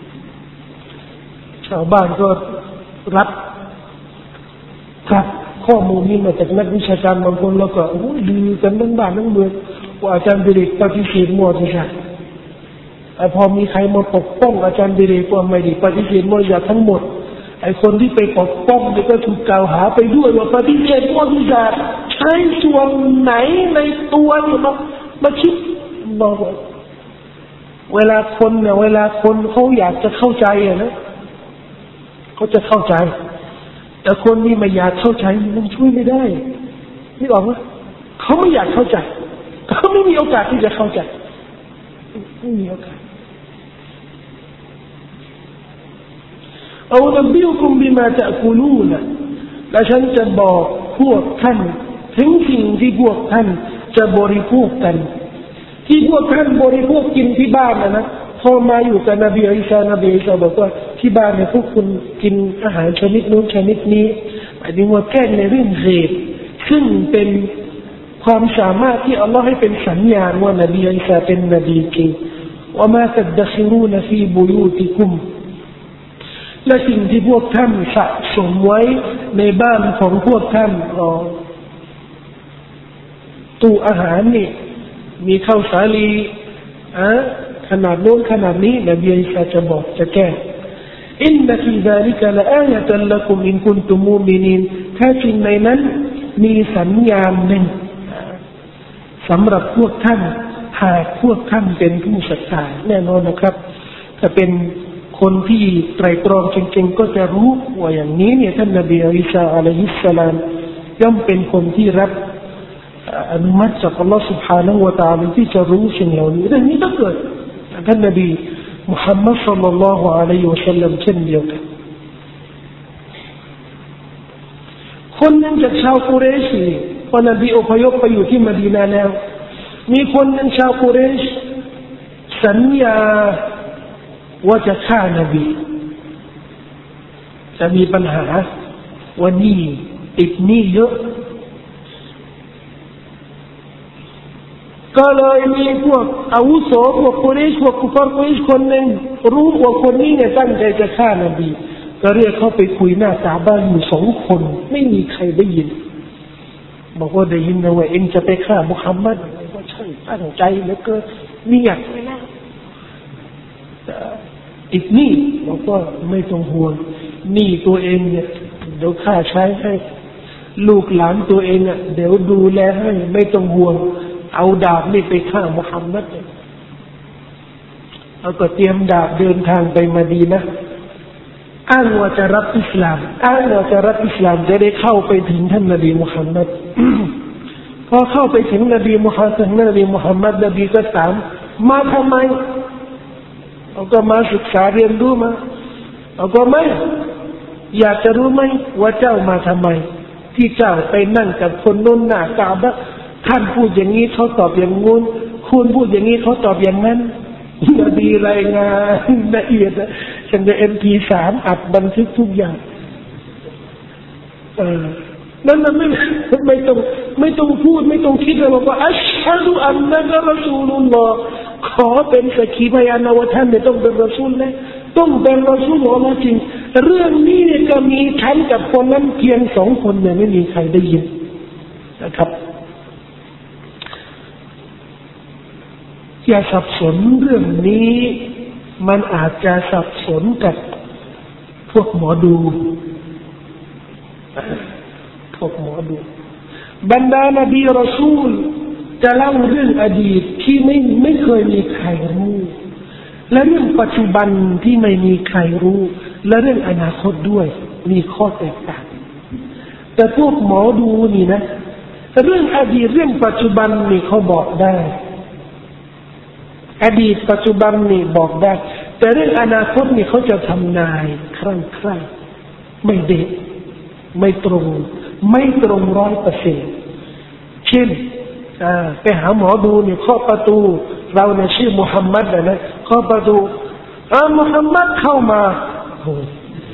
ชาวบ้านก็รับครับข้อมูลนี้มาจากนักวิชาการบางคนแล้วก็โอ้ดีกันทั้งบ้านทั้งเมืองว่าอาจารย์ดิเรกปฏิเสธมอญิซะห์แต่พอมีใครมาปกป้องอาจารย์ดิเรกว่าไม่ได้ปฏิเสธมอญิซะห์ทั้งหมดไอ้คนที่ไปปกป้องนี่ก็ถูกกล่าวหาไปด้วยว่าปฏิเสธมอญิซะห์ใช้ส่วนไหนในตัวนี่มามาคิดบอกว่าเวลาคนเนี่ยเวลาคนเขาอยากจะเข้าใจอะนะเขาจะเข้าใจแต่คนนี่ไม่อยากเข้าใจมันช่วยไม่ได้นี่บอกว่าเขาไม่อยากเข้าใจเขาไม่มีโอกาสที่จะเข้าใจไม่มีโอกาสเอานบีอุคุมบิมาจะกูลูนะและฉันจะบอกพวกท่านถึงสิ่งที่พวกท่านจะบริโภคกันที่พวกท่านบริโภคกินที่บ้านนะนะพอมาอยู่กับนบีอีสานบีอีสาบอกว่าที่บ้านเนี่ยพวกคุณกินอาหารชนิดนู้นชนิดนี้หมายถึงว่าแก้ในเรื่องเหตุซึ่งเป็นความสามารถที่อัลลอฮ์ให้เป็นสัญญาณว่านบีอีสาเป็นนบีจริงว่ามาตัดดัชรูนฟีบุยูติคุมและสิ่งที่พวกท่านสะสมไว้ในบ้านของพวกท่านอ๋อตู้อาหารนี่มีข้าวสาลีอ่ะขนาดโน้นขนาดนี้นบีอีสาจะบอกจะแก้อินนะฟีซาลิกะละอายะตันละกุมอินกุนตุมูมินีนถ้าจริงในนั้นมีสัญญาณหนึ่งสำหรับพวกท่านหากพวกท่านเป็นผู้ศรัทธาแน่นอนนะครับถ้าเป็นคนที่ไตรตรองเก่งๆก็จะรู้ว่าอย่างนี้เนี่ยท่านนบีอีสาอะลัยฮิสสลามย่อมเป็นคนที่รับอนุมัติจากอัลลอฮฺ سبحانه และ تعالى ที่จะรู้สิ่งเหล่านี้เรื่องนี้ก็เกิดท่านนบีมุฮัมมัดศ็อลลัลลอฮุอะลัยฮิวะซัลลัมเช่นเดียวกันคนหนึ่งจากชาวกุเรชพอนบีอพยพไปอยู่ที่มะดีนะห์แล้วมีคนหนึ่งชาวกุเรชสัญญาว่าจะฆ่านบีจะมีปัญหาว่านี่ติดหนี้เยอะก็เลยมีพวกอาวุโสพวกกุเรชพวกกุฟาร์กุเรชคนหนึ่งรู้ว่าคนนี้เนี่ยตั้งใจจะฆ่านบีก็เรียกเขาไปคุยหน้าตาบ้านอยู่สองคนไม่มีใครได้ยินบอกว่าได้ยินนะว่าเอ็งจะไปฆ่ามุฮัมมัดว่าใช่ตั้งใจแล้วก็นี่อยากไปแล้วอีกนี่บอกว่าไม่ต้องห่วงนี่ตัวเองเนี่ยเดี๋ยวข้าใช้ให้ลูกหลานตัวเองอ่ะเดี๋ยวดูแลให้ไม่ต้องห่วงเอาดาบนี่ไปฆ่ามุฮัมมัดแล้วก็เตรียมดาบเดินทางไปมะดีนะห์อ้างว่าจะรับอิสลามอ้างว่าจะรับอิสลามจะได้เข้าไปถึงท่านนบีมุฮัมมัด พอเข้าไปถึงนบีมุฮัมมัดนบีมุฮัมมัดนบีก็ถามมาทำไมเอาก็มาศึกษาเรียนรู้มาเอาก็ไม่อยากจะรู้ไหมว่าเจ้ามาทำไมที่เจ้าไปนั่งกับคนโน้นหน้ากาบะท่านพูดอย่างนี้เขาตอบอย่างงู้นคุณพูดอย่างนี้เขาตอบอย่างนั้นนบีรายงานละเอียดฉันจะ เอ็ม พี สาม อัดบันทึกทุกอย่างเออนั่นมันไม่ไม่ต้องไม่ต้องพูดไม่ต้องคิดเลยบอกว่าอัชฮะดุอันนะกะรอซูลุลลอฮ์ขอเป็นสักขีพยานว่าท่านเนี่ยต้องเป็นรอซูลนะต้องเป็นรอซูลของอัลเลาะห์จริงเรื่องนี้เนี่ยก็มีฉันกับคนนั้นเพียงสองคนเนี่ยไม่มีใครได้ยินนะครับอย่าสับสนเรื่องนี้มันอาจจะสับสนกับพวกหมอดูพวกหมอดูบรรดานบีรอซูลจะเล่าเรื่องอดีตที่ไม่ไม่เคยมีใครรู้และเรื่องปัจจุบันที่ไม่มีใครรู้และเรื่องอนาคตด้วยมีข้อแตกต่างแต่พวกหมอดูนี่นะเรื่องอดีตเรื่องปัจจุบันนี่เขาบอกได้อดีตปัจจุบันนี่บอกได้แต่เรื่องอนาคตนี่เขาจะทำนายครั้งครั้งไม่เด็ดไม่ตรงไม่ตรงร้อยเปอร์เซ็นต์เช่นไปหาหมอดูเนี่ยเคาะประตูเราเนี่ยชื่อมุฮัมมัดนะเคาะประตูอ่ามุฮัมมัดเข้ามาโอ้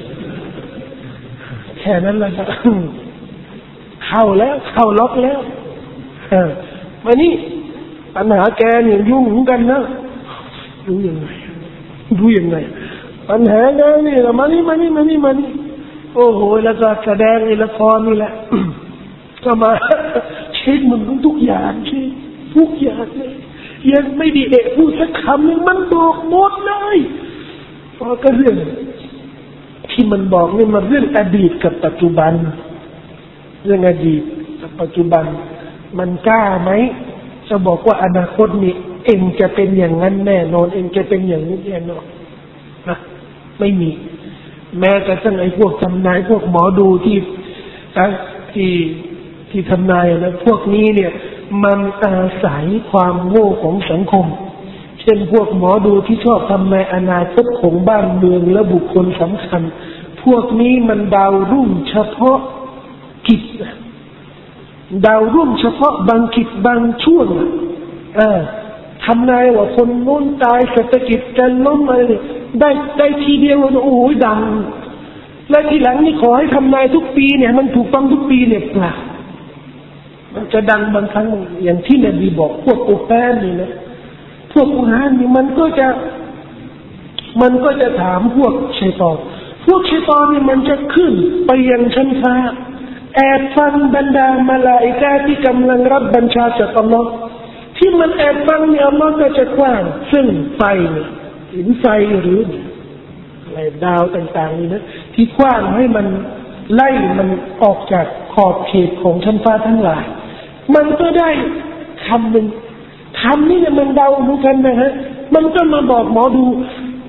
แค่นั้นแหละครับเข้าแล้วเข้าล็อกแล้วเออมานี่ปัญหาแกเนี่ยยุ่งเหมือนกันนะรู้ยังไงรู้ยังไงปัญหาแกนี่ละมานี่มานี่มานี่มานี่โอ้โหแล้วก็แสดงในละครนี่แหละก็มาเช็คมันทุกอย่างเช็คทุกอย่างเลยยังไม่ดีเอะพูดสักคำนึงมันบอกหมดเลยเพราะก็เรื่องที่มันบอกนี่มันเรื่องอดีตกับปัจจุบันเรื่องอดีตกับปัจจุบันมันกล้าไหมจะบอกว่าอนาคตนี่เองจะเป็นอย่างนั้นแน่นอนเองจะเป็นอย่างนี้แน่นอนนะไม่มีแม้กระทั่งไอ้พวกทำนายพวกหมอดูที่ที่ที่ทำนายนะพวกนี้เนี่ยมันอาศัยความโง่ของสังคมเช่นพวกหมอดูที่ชอบทำนายอนาคตของบ้านเมืองและบุคคลสำคัญพวกนี้มันดาวรุ่งเฉพาะกิจดาวรุ่งเฉพาะบางกิจบางช่วงอ่าทำนายว่าคนโน้นตายเศรษฐกิจจะล้มอะไรได้ได้ทีเดียวโอ้โหดังและทีหลังนี่ขอให้ทำนายทุกปีเนี่ยมันถูกต้องทุกปีเนี่ยเปล่ามันจะดังบางครั้งอย่างที่นบีบอกพวกกุฟาร์นี่นะพวกกุฮานนี่มันก็จะมันก็จะถามพวกชัยฏอนพวกชัยฏอนนี่มันจะขึ้นไปยังชั้นฟ้าแอบฟังบรรดามลาอิกะฮ์ที่กำลังรับบัญชาจากอัลลอฮ์ที่มันแอบฟังเนี่ยอัลลอฮ์ก็จะกว้างซึ่งไฟเนี่ยหินไฟหรืออะไรดาวต่างๆนี่นะที่กว้างให้มันไล่มันออกจากขอบเขตของชั้นฟ้าทั้งหลายมันก็ได้คำหนึ่งคำนี้เนี่ยมันเดาเหมือนกันนะฮะมันก็มาบอกหมอดู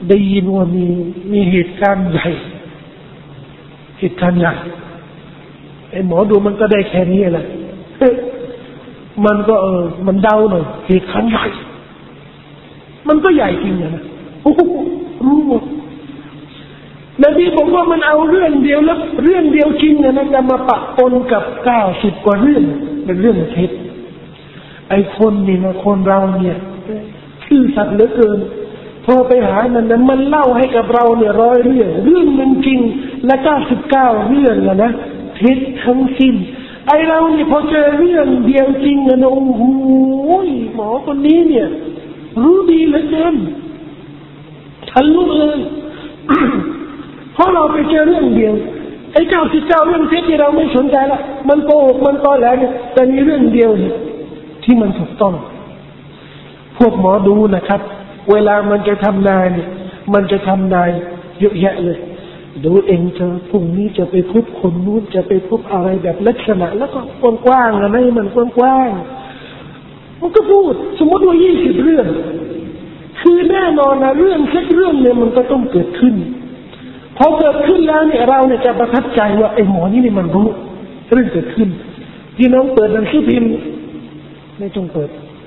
ได้ยินว่ามีมีเหตุการณ์ใหญ่เหตุการณ์ใหญ่ไอ้หมอดูมันก็ได้แค่นี้แหละมันก็เออมันเดาหน่อยเหตุการณ์ใหญ่มันก็ใหญ่จริงนะโอ้โหรู้หมดนบีบอกว่ามันเอาเรื่องเดียวแล้วเรื่องเดียวจริงนะจะมาปะปนกับเก้าสิบกว่าเรื่องเป็นเรื่องเท็จไอ้คนนี่นะคนเราเนี่ยซื่อสัตย์เหลือเกินพอไปหามันนั้นมันเล่าให้กับเราเนี่ยร้อยเรื่องเรื่องมันจริงและเก้าสิบเก้าเรื่องนะนะเท็จทั้งสิ้นไอ้เราเนี่ยพอเจอเรื่องเดียวจริงนะโอ้โหหมอคนนี้เนี่ยรู้ดีเหลือเกินทะลุเลยเพราะเราไปเจอเรื่องเดียวไอ้เก้าสิบเก้าเรื่องเท็จที่เราไม่สนใจละมันโกหกมันตอแหลเนี่ยแต่มีเรื่องเดียวเนี่ยที่มันถูกต้องพวกหมอดูนะครับเวลามันจะทำนายเนี่ยมันจะทำนายเยอะแยะเลยดูเองเธอพรุ่งนี้จะไปพบคนนู้นจะไปพบอะไรแบบลักษณะแล้วก็กว้างๆอะไรมันกว้างๆมันก็พูดสมมติว่ายี่สิบเรื่องคือแน่นอนนะเรื่องสักเรื่องเนี่ยมันก็ต้องเกิดขึ้นพอเกิดขึ้นแล้วเนี่ยเราเนี่ยจะประทับใจว่าไอ้หมอนี่นี่มันรู้เรื่องเกิดขึ้นที่น้องเปิดหนังสือพิมพ์ไม่ต้องเปิด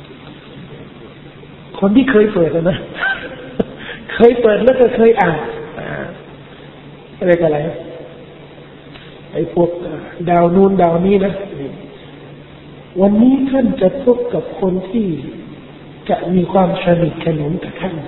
คนที่เคยเปิดนะเคยเปิดแล้วก็เคยอ่านอะไรกันอะไรไอ้พวกดาวนูนดาวนี้นะวันนี้ท่านจะพบกับคนที่จะมีความสนิทสนมกับท่าน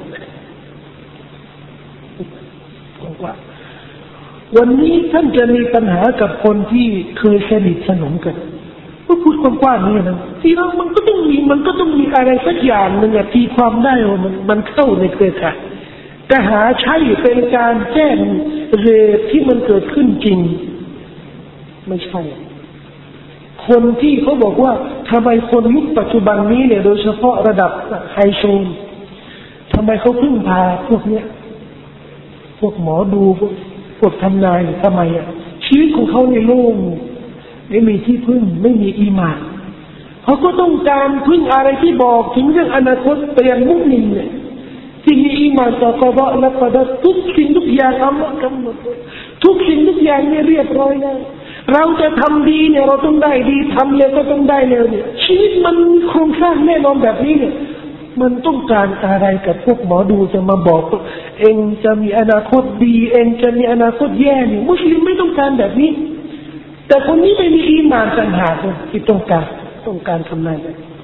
ว่าวันนี้ท่านจะมีปัญหากับคนที่เคยสนิทสนมกันก็พูดกว้างๆนี่นะที่เรามันก็ต้องมีมันก็ต้องมีอะไรสักอย่างหนึ่งอะที่ความได้ว่ามันมันเข้าในเครือข่ายแต่หาใช่เป็นการแจ้งเหตุที่มันเกิดขึ้นจริงไม่ใช่คนที่เขาบอกว่าทำไมคนยุคปัจจุบันนี้เนี่ยโดยเฉพาะระดับไฮโซทำไมเขาพึ่งพาพวกเนี้ยพวกหมอดูพวกพวกทำนายทำไมอ่ะชีวิตของเขาในโลกไม่มีที่พึ่งไม่มีอีหม่านเขาก็ต้องการพึ่งอะไรที่บอกถึงเรื่องอนาคตเปลี่ยนมุสลิมเนี่ยที่มีอีหม่านต่อกอฎอและกอดัรทุกสิ่งทุกอย่างอัลเลาะห์กำหนดทุกสิ่งทุกอย่างเนี่ยเรียบร้อยแล้วเราจะทำดีเนี่ยเราต้องได้ดีทำเลวก็ต้องได้เลวเนี่ยชีวิตมันโครงสร้างแน่นอนแบบนี้เนี่ยมันต้องการอะไรกับพวกหมอดูจะมาบอกเองจะมีอนาคตดีเองจะมีอนาคตแย่เนี่ยมุสลิมไม่ต้องการแบบนี้แต่คนนี้ไม่มีอีหม่านต่างหากที่ต้องการต้องการทำนาย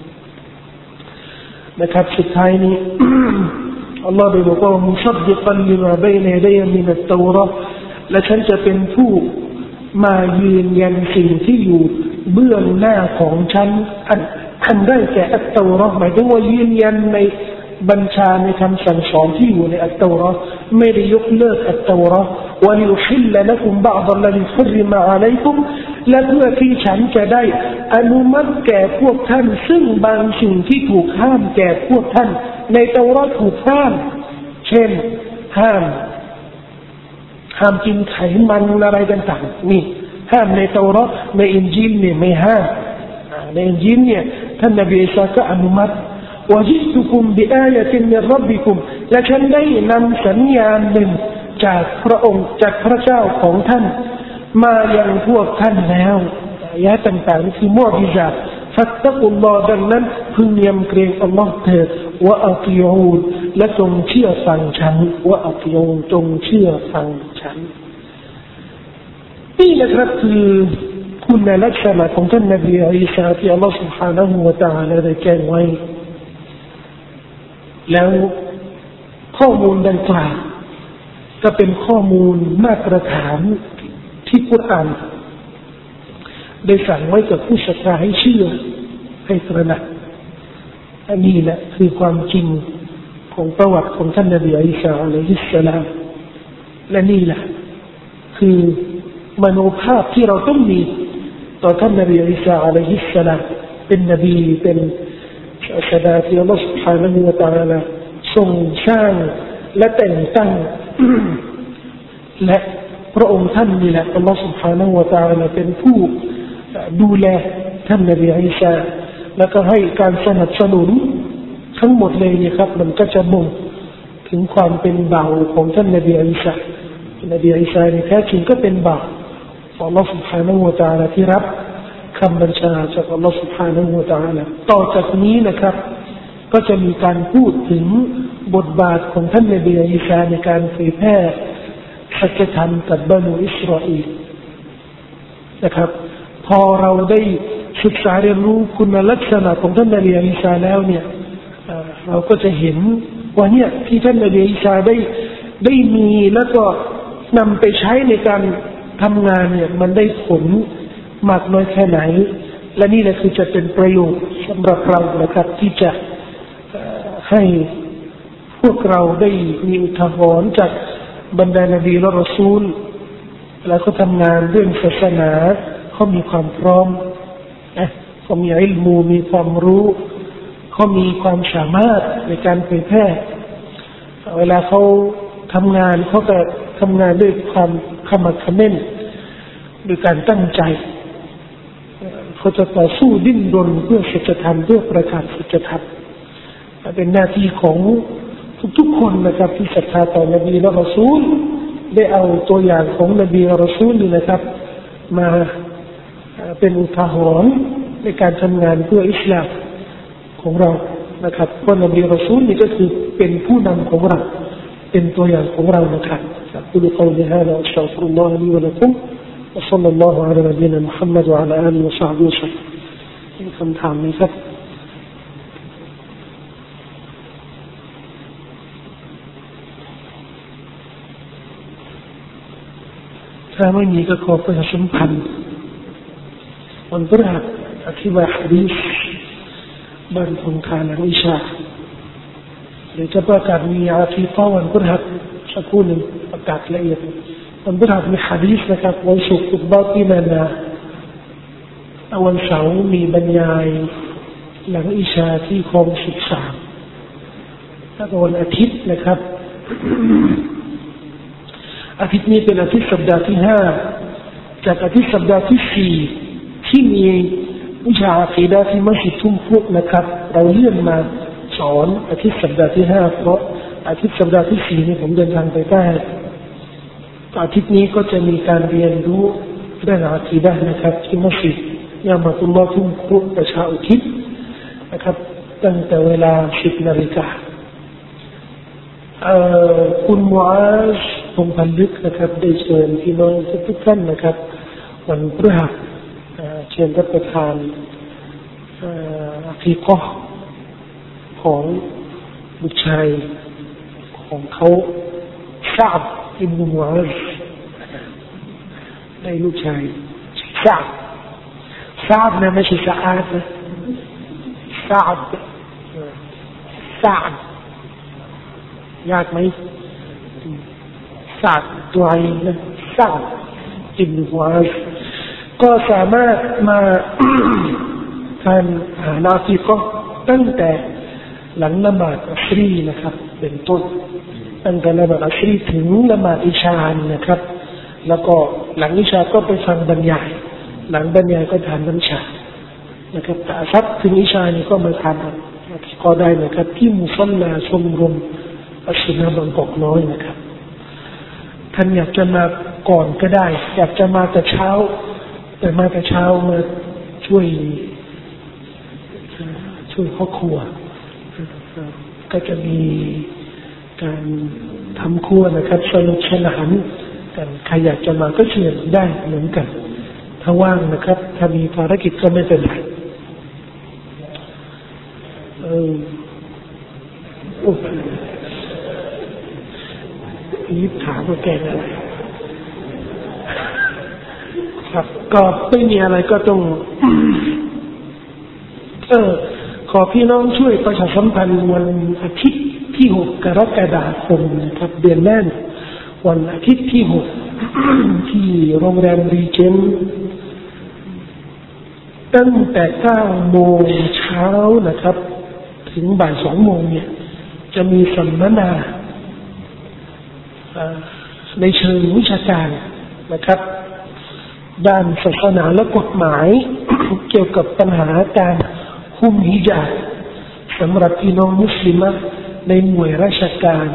นะครับสุดท้ายนี้ อัลลอฮฺได้บอกว่ามุซัดดิกันลิมาบัยนะยัยมินัตตอเราะห์และฉันจะเป็นผู้มายืนยันสิ่งที่อยู่เบื้องหน้าของฉันอันอันได้แก่อัตตอเราะห์หมายถึงว่ายืนยันในบัญชาในคำสั่งสอนที่อยู่ในอัตตอเราะห์ไม่ได้ยกเลิกอัตตอเราะห์วะลิยุฮิลละละกุมบะอฎัลลซีฮุริมะอะลัยกุมและเพื่อที่ฉันจะได้อนุมัติแก่พวกท่านซึ่งบางสิ่งที่ถูกห้ามแก่พวกท่านในเตาเราะห์ถูกห้ามเช่นห้ามห้ามกินไขมันอะไรต่างๆนี่ห้ามในเตาเราะห์ในอินจีลเนี่ยไม่ห้ามในอินจีลเนี่ยท่านนบีอีสาก็อนุมัติวะจิตุกุมบิอายะตินมินร็อบบิกุมและฉันได้นำสัญญาณหนึ่งจากพระองค์จากพระเจ้าของท่านมายังพวกท่านแล้วอายะต่างๆนี่คือมุอ์ญิซาตฟัตตะกุลลอฮ์ดังนั้นพึงยำเกรงอัลลอฮ์เถิดวะอัติอูนและจงเชื่อฟังฉันวะอัติอูนจงเชื่อฟังฉันนี่นะครับคือคุณลักษณะของท่านนบีอีสาที่อัลลอฮ์ سبحانه และ تعالى ได้แจ้งไว้แล้วข้อมูลดังกล่าวก็เป็นข้อมูลมาตรฐานที่กุรอานได้สั่งไว้กับผู้ศรัทธาให้เชื่อให้ตระหนักอันนี้แหละคือความจริงของประวัติของท่านนบีอีสาอะลัยฮิสสลามและนี่แหละคือมโนภาพที่เราต้องมีต่อท่านนบีอีสาอะลัยฮิสสลามเป็นนบีเป็นศาสดาที่อัลลอฮฺ سبحانه และ تعالى ทรงสร้างและแต่งตั้งและพระองค์ท่านนี่แหละอัลลอฮฺ سبحانه และ تعالى เป็นผู้ดูแลท่านนบีอีสาแล้วก็ให้การสนับสนุนทั้งหมดเลยนี่ครับมันก็จะบ่งถึงความเป็นบ่าวของท่านนบีอีสานบีอีสานี่แท้จริงก็เป็นบ่าวของอัลลอฮฺ سبحانه และ تعالى ที่รับคำบัญชาจากอัลลอฮฺ سبحانه และ تعالى ต่อจากนี้นะครับก็จะมีการพูดถึงบทบาทของท่านนบีอีสาในการเผยแพร่สัจธรรมกับบรรดาอิสราเอลนะครับพอเราได้ศึกษาเรียนรู้คุณลักษณะของท่านนบีอีสาแล้วเนี่ยเราก็จะเห็นว่าเนี่ยที่ท่านนบีอีสาได้ได้มีแล้วก็นำไปใช้ในการทำงานเนี่ยมันได้ผลมากน้อยแค่ไหนและนี่แหละคือจะเป็นประโยชน์สำหรับเรานะครับที่จะให้พวกเราได้มีอุทาหรณ์จากบรรดานบีและรอซูลแล้วก็ทำงานเรื่องศาสนาเขามีความพร้อมนะเขามีอิลมูมีความรู้เขามีความสามารถในการเผยแพร่เวลาเขาทำงานเขาจะทำงานด้วยความขมักเขม้นด้วยการตั้งใจเขาจะต่อสู้ดิ้นรนเพื่อสัจธรรมเพื่อประกาศสัจธรรมเป็นหน้าที่ของทุกๆคนนะครับที่ศรัทธาต่อนบีและรอซูลได้เอาตัวอย่างของนบีและรอซูลนี่นะครับมาเป็นอุทาหรณ์ในการทำงานเพื่ออิสลามของเรานะครับเพราะนบีรอซูลนี่ก็คือเป็นผู้นำของเราเป็นตัวอย่างของเรานะครับอัลลอฮฺ قولي هذا واستغفر الله لي ولكم وصلى الله على نبينا محمد وعلى آله وصحبه وسلم มีคำถามไหมครับถ้าไม่มีก็ขอประชาสัมพันธ์วันพฤหัสอธิบายหะดีษบ้านทองทานและอิชาหรือจะประกาศมีอาทิตย์วันพฤหัสสักครู่หนึ่งประกาศละเอียดวันพฤหัสมีหะดีษนะครับวันศุกร์อุบาตินานาวันเสาร์มีบรรยายหลังอิชาที่คลองสิบสามแล้วก็วันอาทิตย์นะครับอาทิตย์นี้เป็นอาทิตย์สัปดาห์ที่ห้าจากอาทิตย์สัปดาห์ที่สี่ที่มีวิชาอะกีดะห์ที่มัสยิดทุ่งฟุกนะครับเราเลื่อนมาสอนอาทิตย์สัปดาห์ที่ห้าเพราะอาทิตย์สัปดาห์ที่สี่นี่ผมเดินทางไปใต้อาทิตย์นี้ก็จะมีการเรียนรู้เรื่องอะกีดะห์นะครับที่มัสยิดยามาตุลลอฮ์ทุ่งฟุกประชาอุทิศนะครับตั้งแต่เวลาสิบนาฬิกาคุณมูอาซพงพันลึกนะครับได้เชิญพี่น้องทุกท่านนะครับวันพฤหัสเชิญรับประทานอาคีกะห์ของบุตรชายของเขาซะอ์ดอิบนุมูอาซได้ลูกชายซะอ์ดซะอ์ดนะไม่ใช่ซะอาดนะซะอ์ดซะอ์ดยากไหมซะอ์ดตัวเองนะซะอ์ดอิบนุมูอาซก็สามารถมาทานอาหารอาคีกะห์ตั้งแต่หลังละหมาดอัสรีนะครับเป็นต้นตั้งแต่ละหมาดอัสรีถึงละหมาดอิชานะครับแล้วก็หลังอิชาก็ไปฟังบรรยายหลังบรรยายก็ทานน้ำชานะครับแต่สักถึงอิชานี่ก็มาทานก็ได้นะครับที่มุซัลลาชมรมอัสสุนนะห์บางกอกน้อยนะครับท่านอยากจะมาก่อนก็ได้อยากจะมาแต่เช้าแต่มาแต่เช้ามาช่วยช่วยครอบครัวก็จะมีการทำครัวนะครับสนุกสนานกันใครอยากจะมาก็เชิญได้เหมือนกันถ้าว่างนะครับถ้ามีภารกิจก็ไม่เป็นไรเออโอ้ยิบถามว่าแกอะไรครับก็ไม่มีอะไรก็ต้องเออขอพี่น้องช่วยประชาสัมพันธ์วันอาทิตย์ที่หกกรกฎาคมนะครับเดือนหน้าวันอาทิตย์ที่หกที่โรงแรมรีเจนต์ตั้งแต่เก้าโมงเช้านะครับถึงบ่ายสองโมงเนี่ยจะมีสัมมนาในเชิงวิชาการนะครับด้านศาสนาและกฎหมายเกี่ยวกับปัญหาการคุมฮิญาบสำหรับพี่น้องมุสลิมในหน่วยราชการ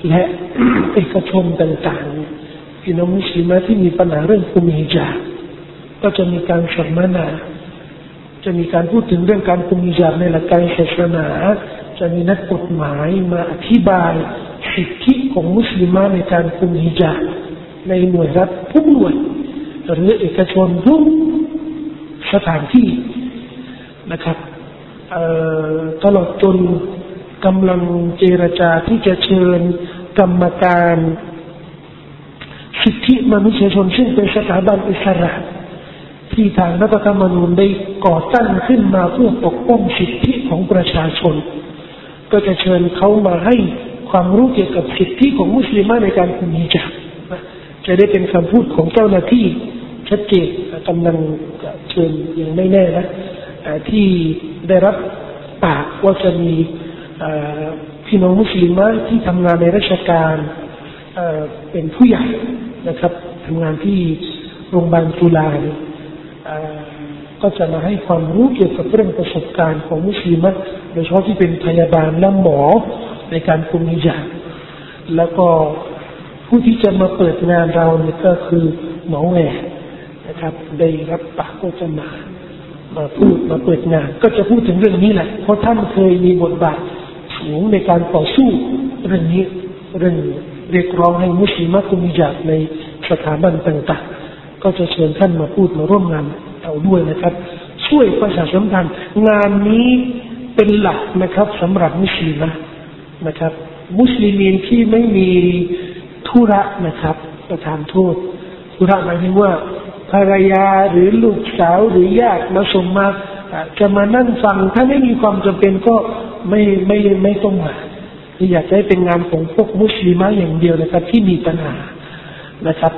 และเอกชนต่างๆพี่น้องมุสลิมที่มีปัญหาเรื่องคุมฮิญาบก็จะมีการสัมมนาจะมีการพูดถึงเรื่องการคุมฮิญาบในหลักการศาสนาจะมีนักกฎหมายมาอธิบายสิทธิของมุสลิมในการคุมฮิญาบในหน่วยรัฐทุกหน่วยหรือเอกชนทุกสถานที่นะครับตลอดจนกำลังเจรจาที่จะเชิญกรรมการสิทธิมนุษยชนซึ่งเป็นสถาบันอิสระที่ทางรัฐธรรมนูญได้ก่อตั้งขึ้นมาเพื่อปกป้องสิทธิของประชาชนก็จะเชิญเขามาให้ความรู้เกี่ยวกับสิทธิของมุสลิมในการคุมฮิญาบจะได้เป็นคำพูดของเจ้าหน้าที่ชัดเจนกำลังเชิญยังไม่แน่นะที่ได้รับปากว่าจะมีพี่น้องมุสลิมที่ทำงานในราชการเป็นผู้ใหญ่นะครับทำงานที่โรงพยาบาลจุฬาก็จะมาให้ความรู้เกี่ยวกับเรื่องประสบการณ์ของมุสลิมโดยเฉพาะที่เป็นพยาบาลและหมอในการคุมฮิญาบแล้วก็ผู้ที่จะมาเปิดงานเราเนี่ยก็คือหมอแหวนนะครับได้รับปากก็จะมามาพูดมาเปิดงานก็จะพูดถึงเรื่องนี้แหละเพราะท่านเคยมีบทบาทสูงในการต่อสู้เรื่องนี้เรื่องเรียกร้องให้มุสลิมคุมฮิญาบในสถาบันต่างๆก็จะเชิญท่านมาพูดมาร่วมงานเอาด้วยนะครับช่วยประชาสัมพันธ์งานนี้เป็นหลักนะครับสำหรับมุสลิมนะครับมุสลิมที่ไม่มีธุระนะครับประทานโทษธุระหมายถึงว่าภรรยาหรือลูกสาวหรือญาติมาส่งมาจะมานั่งฟังถ้าไม่มีความจำเป็นก็ไม่ไม่ไม่ต้องมาอยากให้เป็นงานของพวกมุสลิมอย่างเดียวนะครับที่มีปัญหานะครับ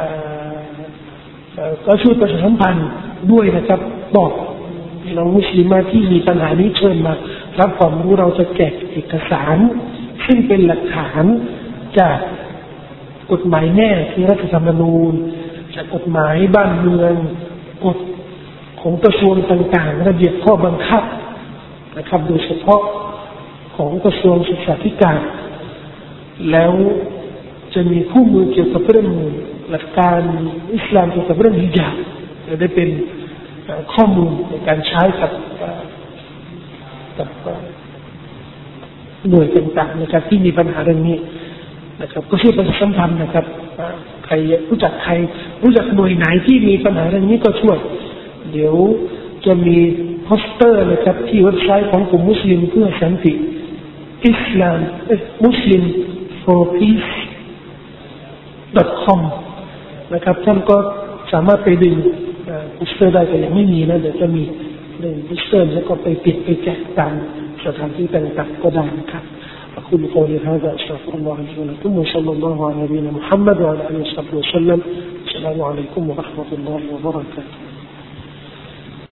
ก็ช่วยประชาสัมพันธ์ด้วยนะครับบอกพี่น้องมุสลิมที่มีปัญหานี้เชิญมารับความรู้เราจะแจกเอกสารซึ่งเป็นหลักฐานจากกฎหมายแน่ที่รัฐธรรมนูญจากกฎหมายบ้านเมืองกฎของกระทรวงต่างๆระเบียบข้อบังคับนะครับโดยเฉพาะของกระทรวงศึกษาธิการแล้วจะมีคู่มือเกี่ยวกับเรื่องหลักการอิสลามเกี่ยวกับเรื่องฮิญาบจะได้เป็นข้อมูลในการใช้กับกับหน่วยต่างๆนะครับที่มีปัญหาเรื่องนี้นะครับก็ช่วยประชาสัมพันธ์นะครับใครรู้จักใครรู้จักหน่วยไหนที่มีปัญหาเรื่องนี้ก็ช่วยเดี๋ยวจะมีโปสเตอร์นะครับที่เว็บไซต์ของกลุ่มมุสลิมเพื่อสันติ Islam Muslim for Peace ดอท คอม นะครับท่านก็สามารถไปดึงโปสเตอร์ได้แต่ยังไม่มีนะเดี๋ยวจะมีดึงโปสเตอร์แล้วก็ไปปิดไปแจกตามสถานที่ต่างๆก็ได้นะครับأقول قولي هذا أستغفر الله لي ولكم وصلى الله على نبينا محمد وعلى آله وصحبه وسلم السلام عليكم ورحمة الله وبركاته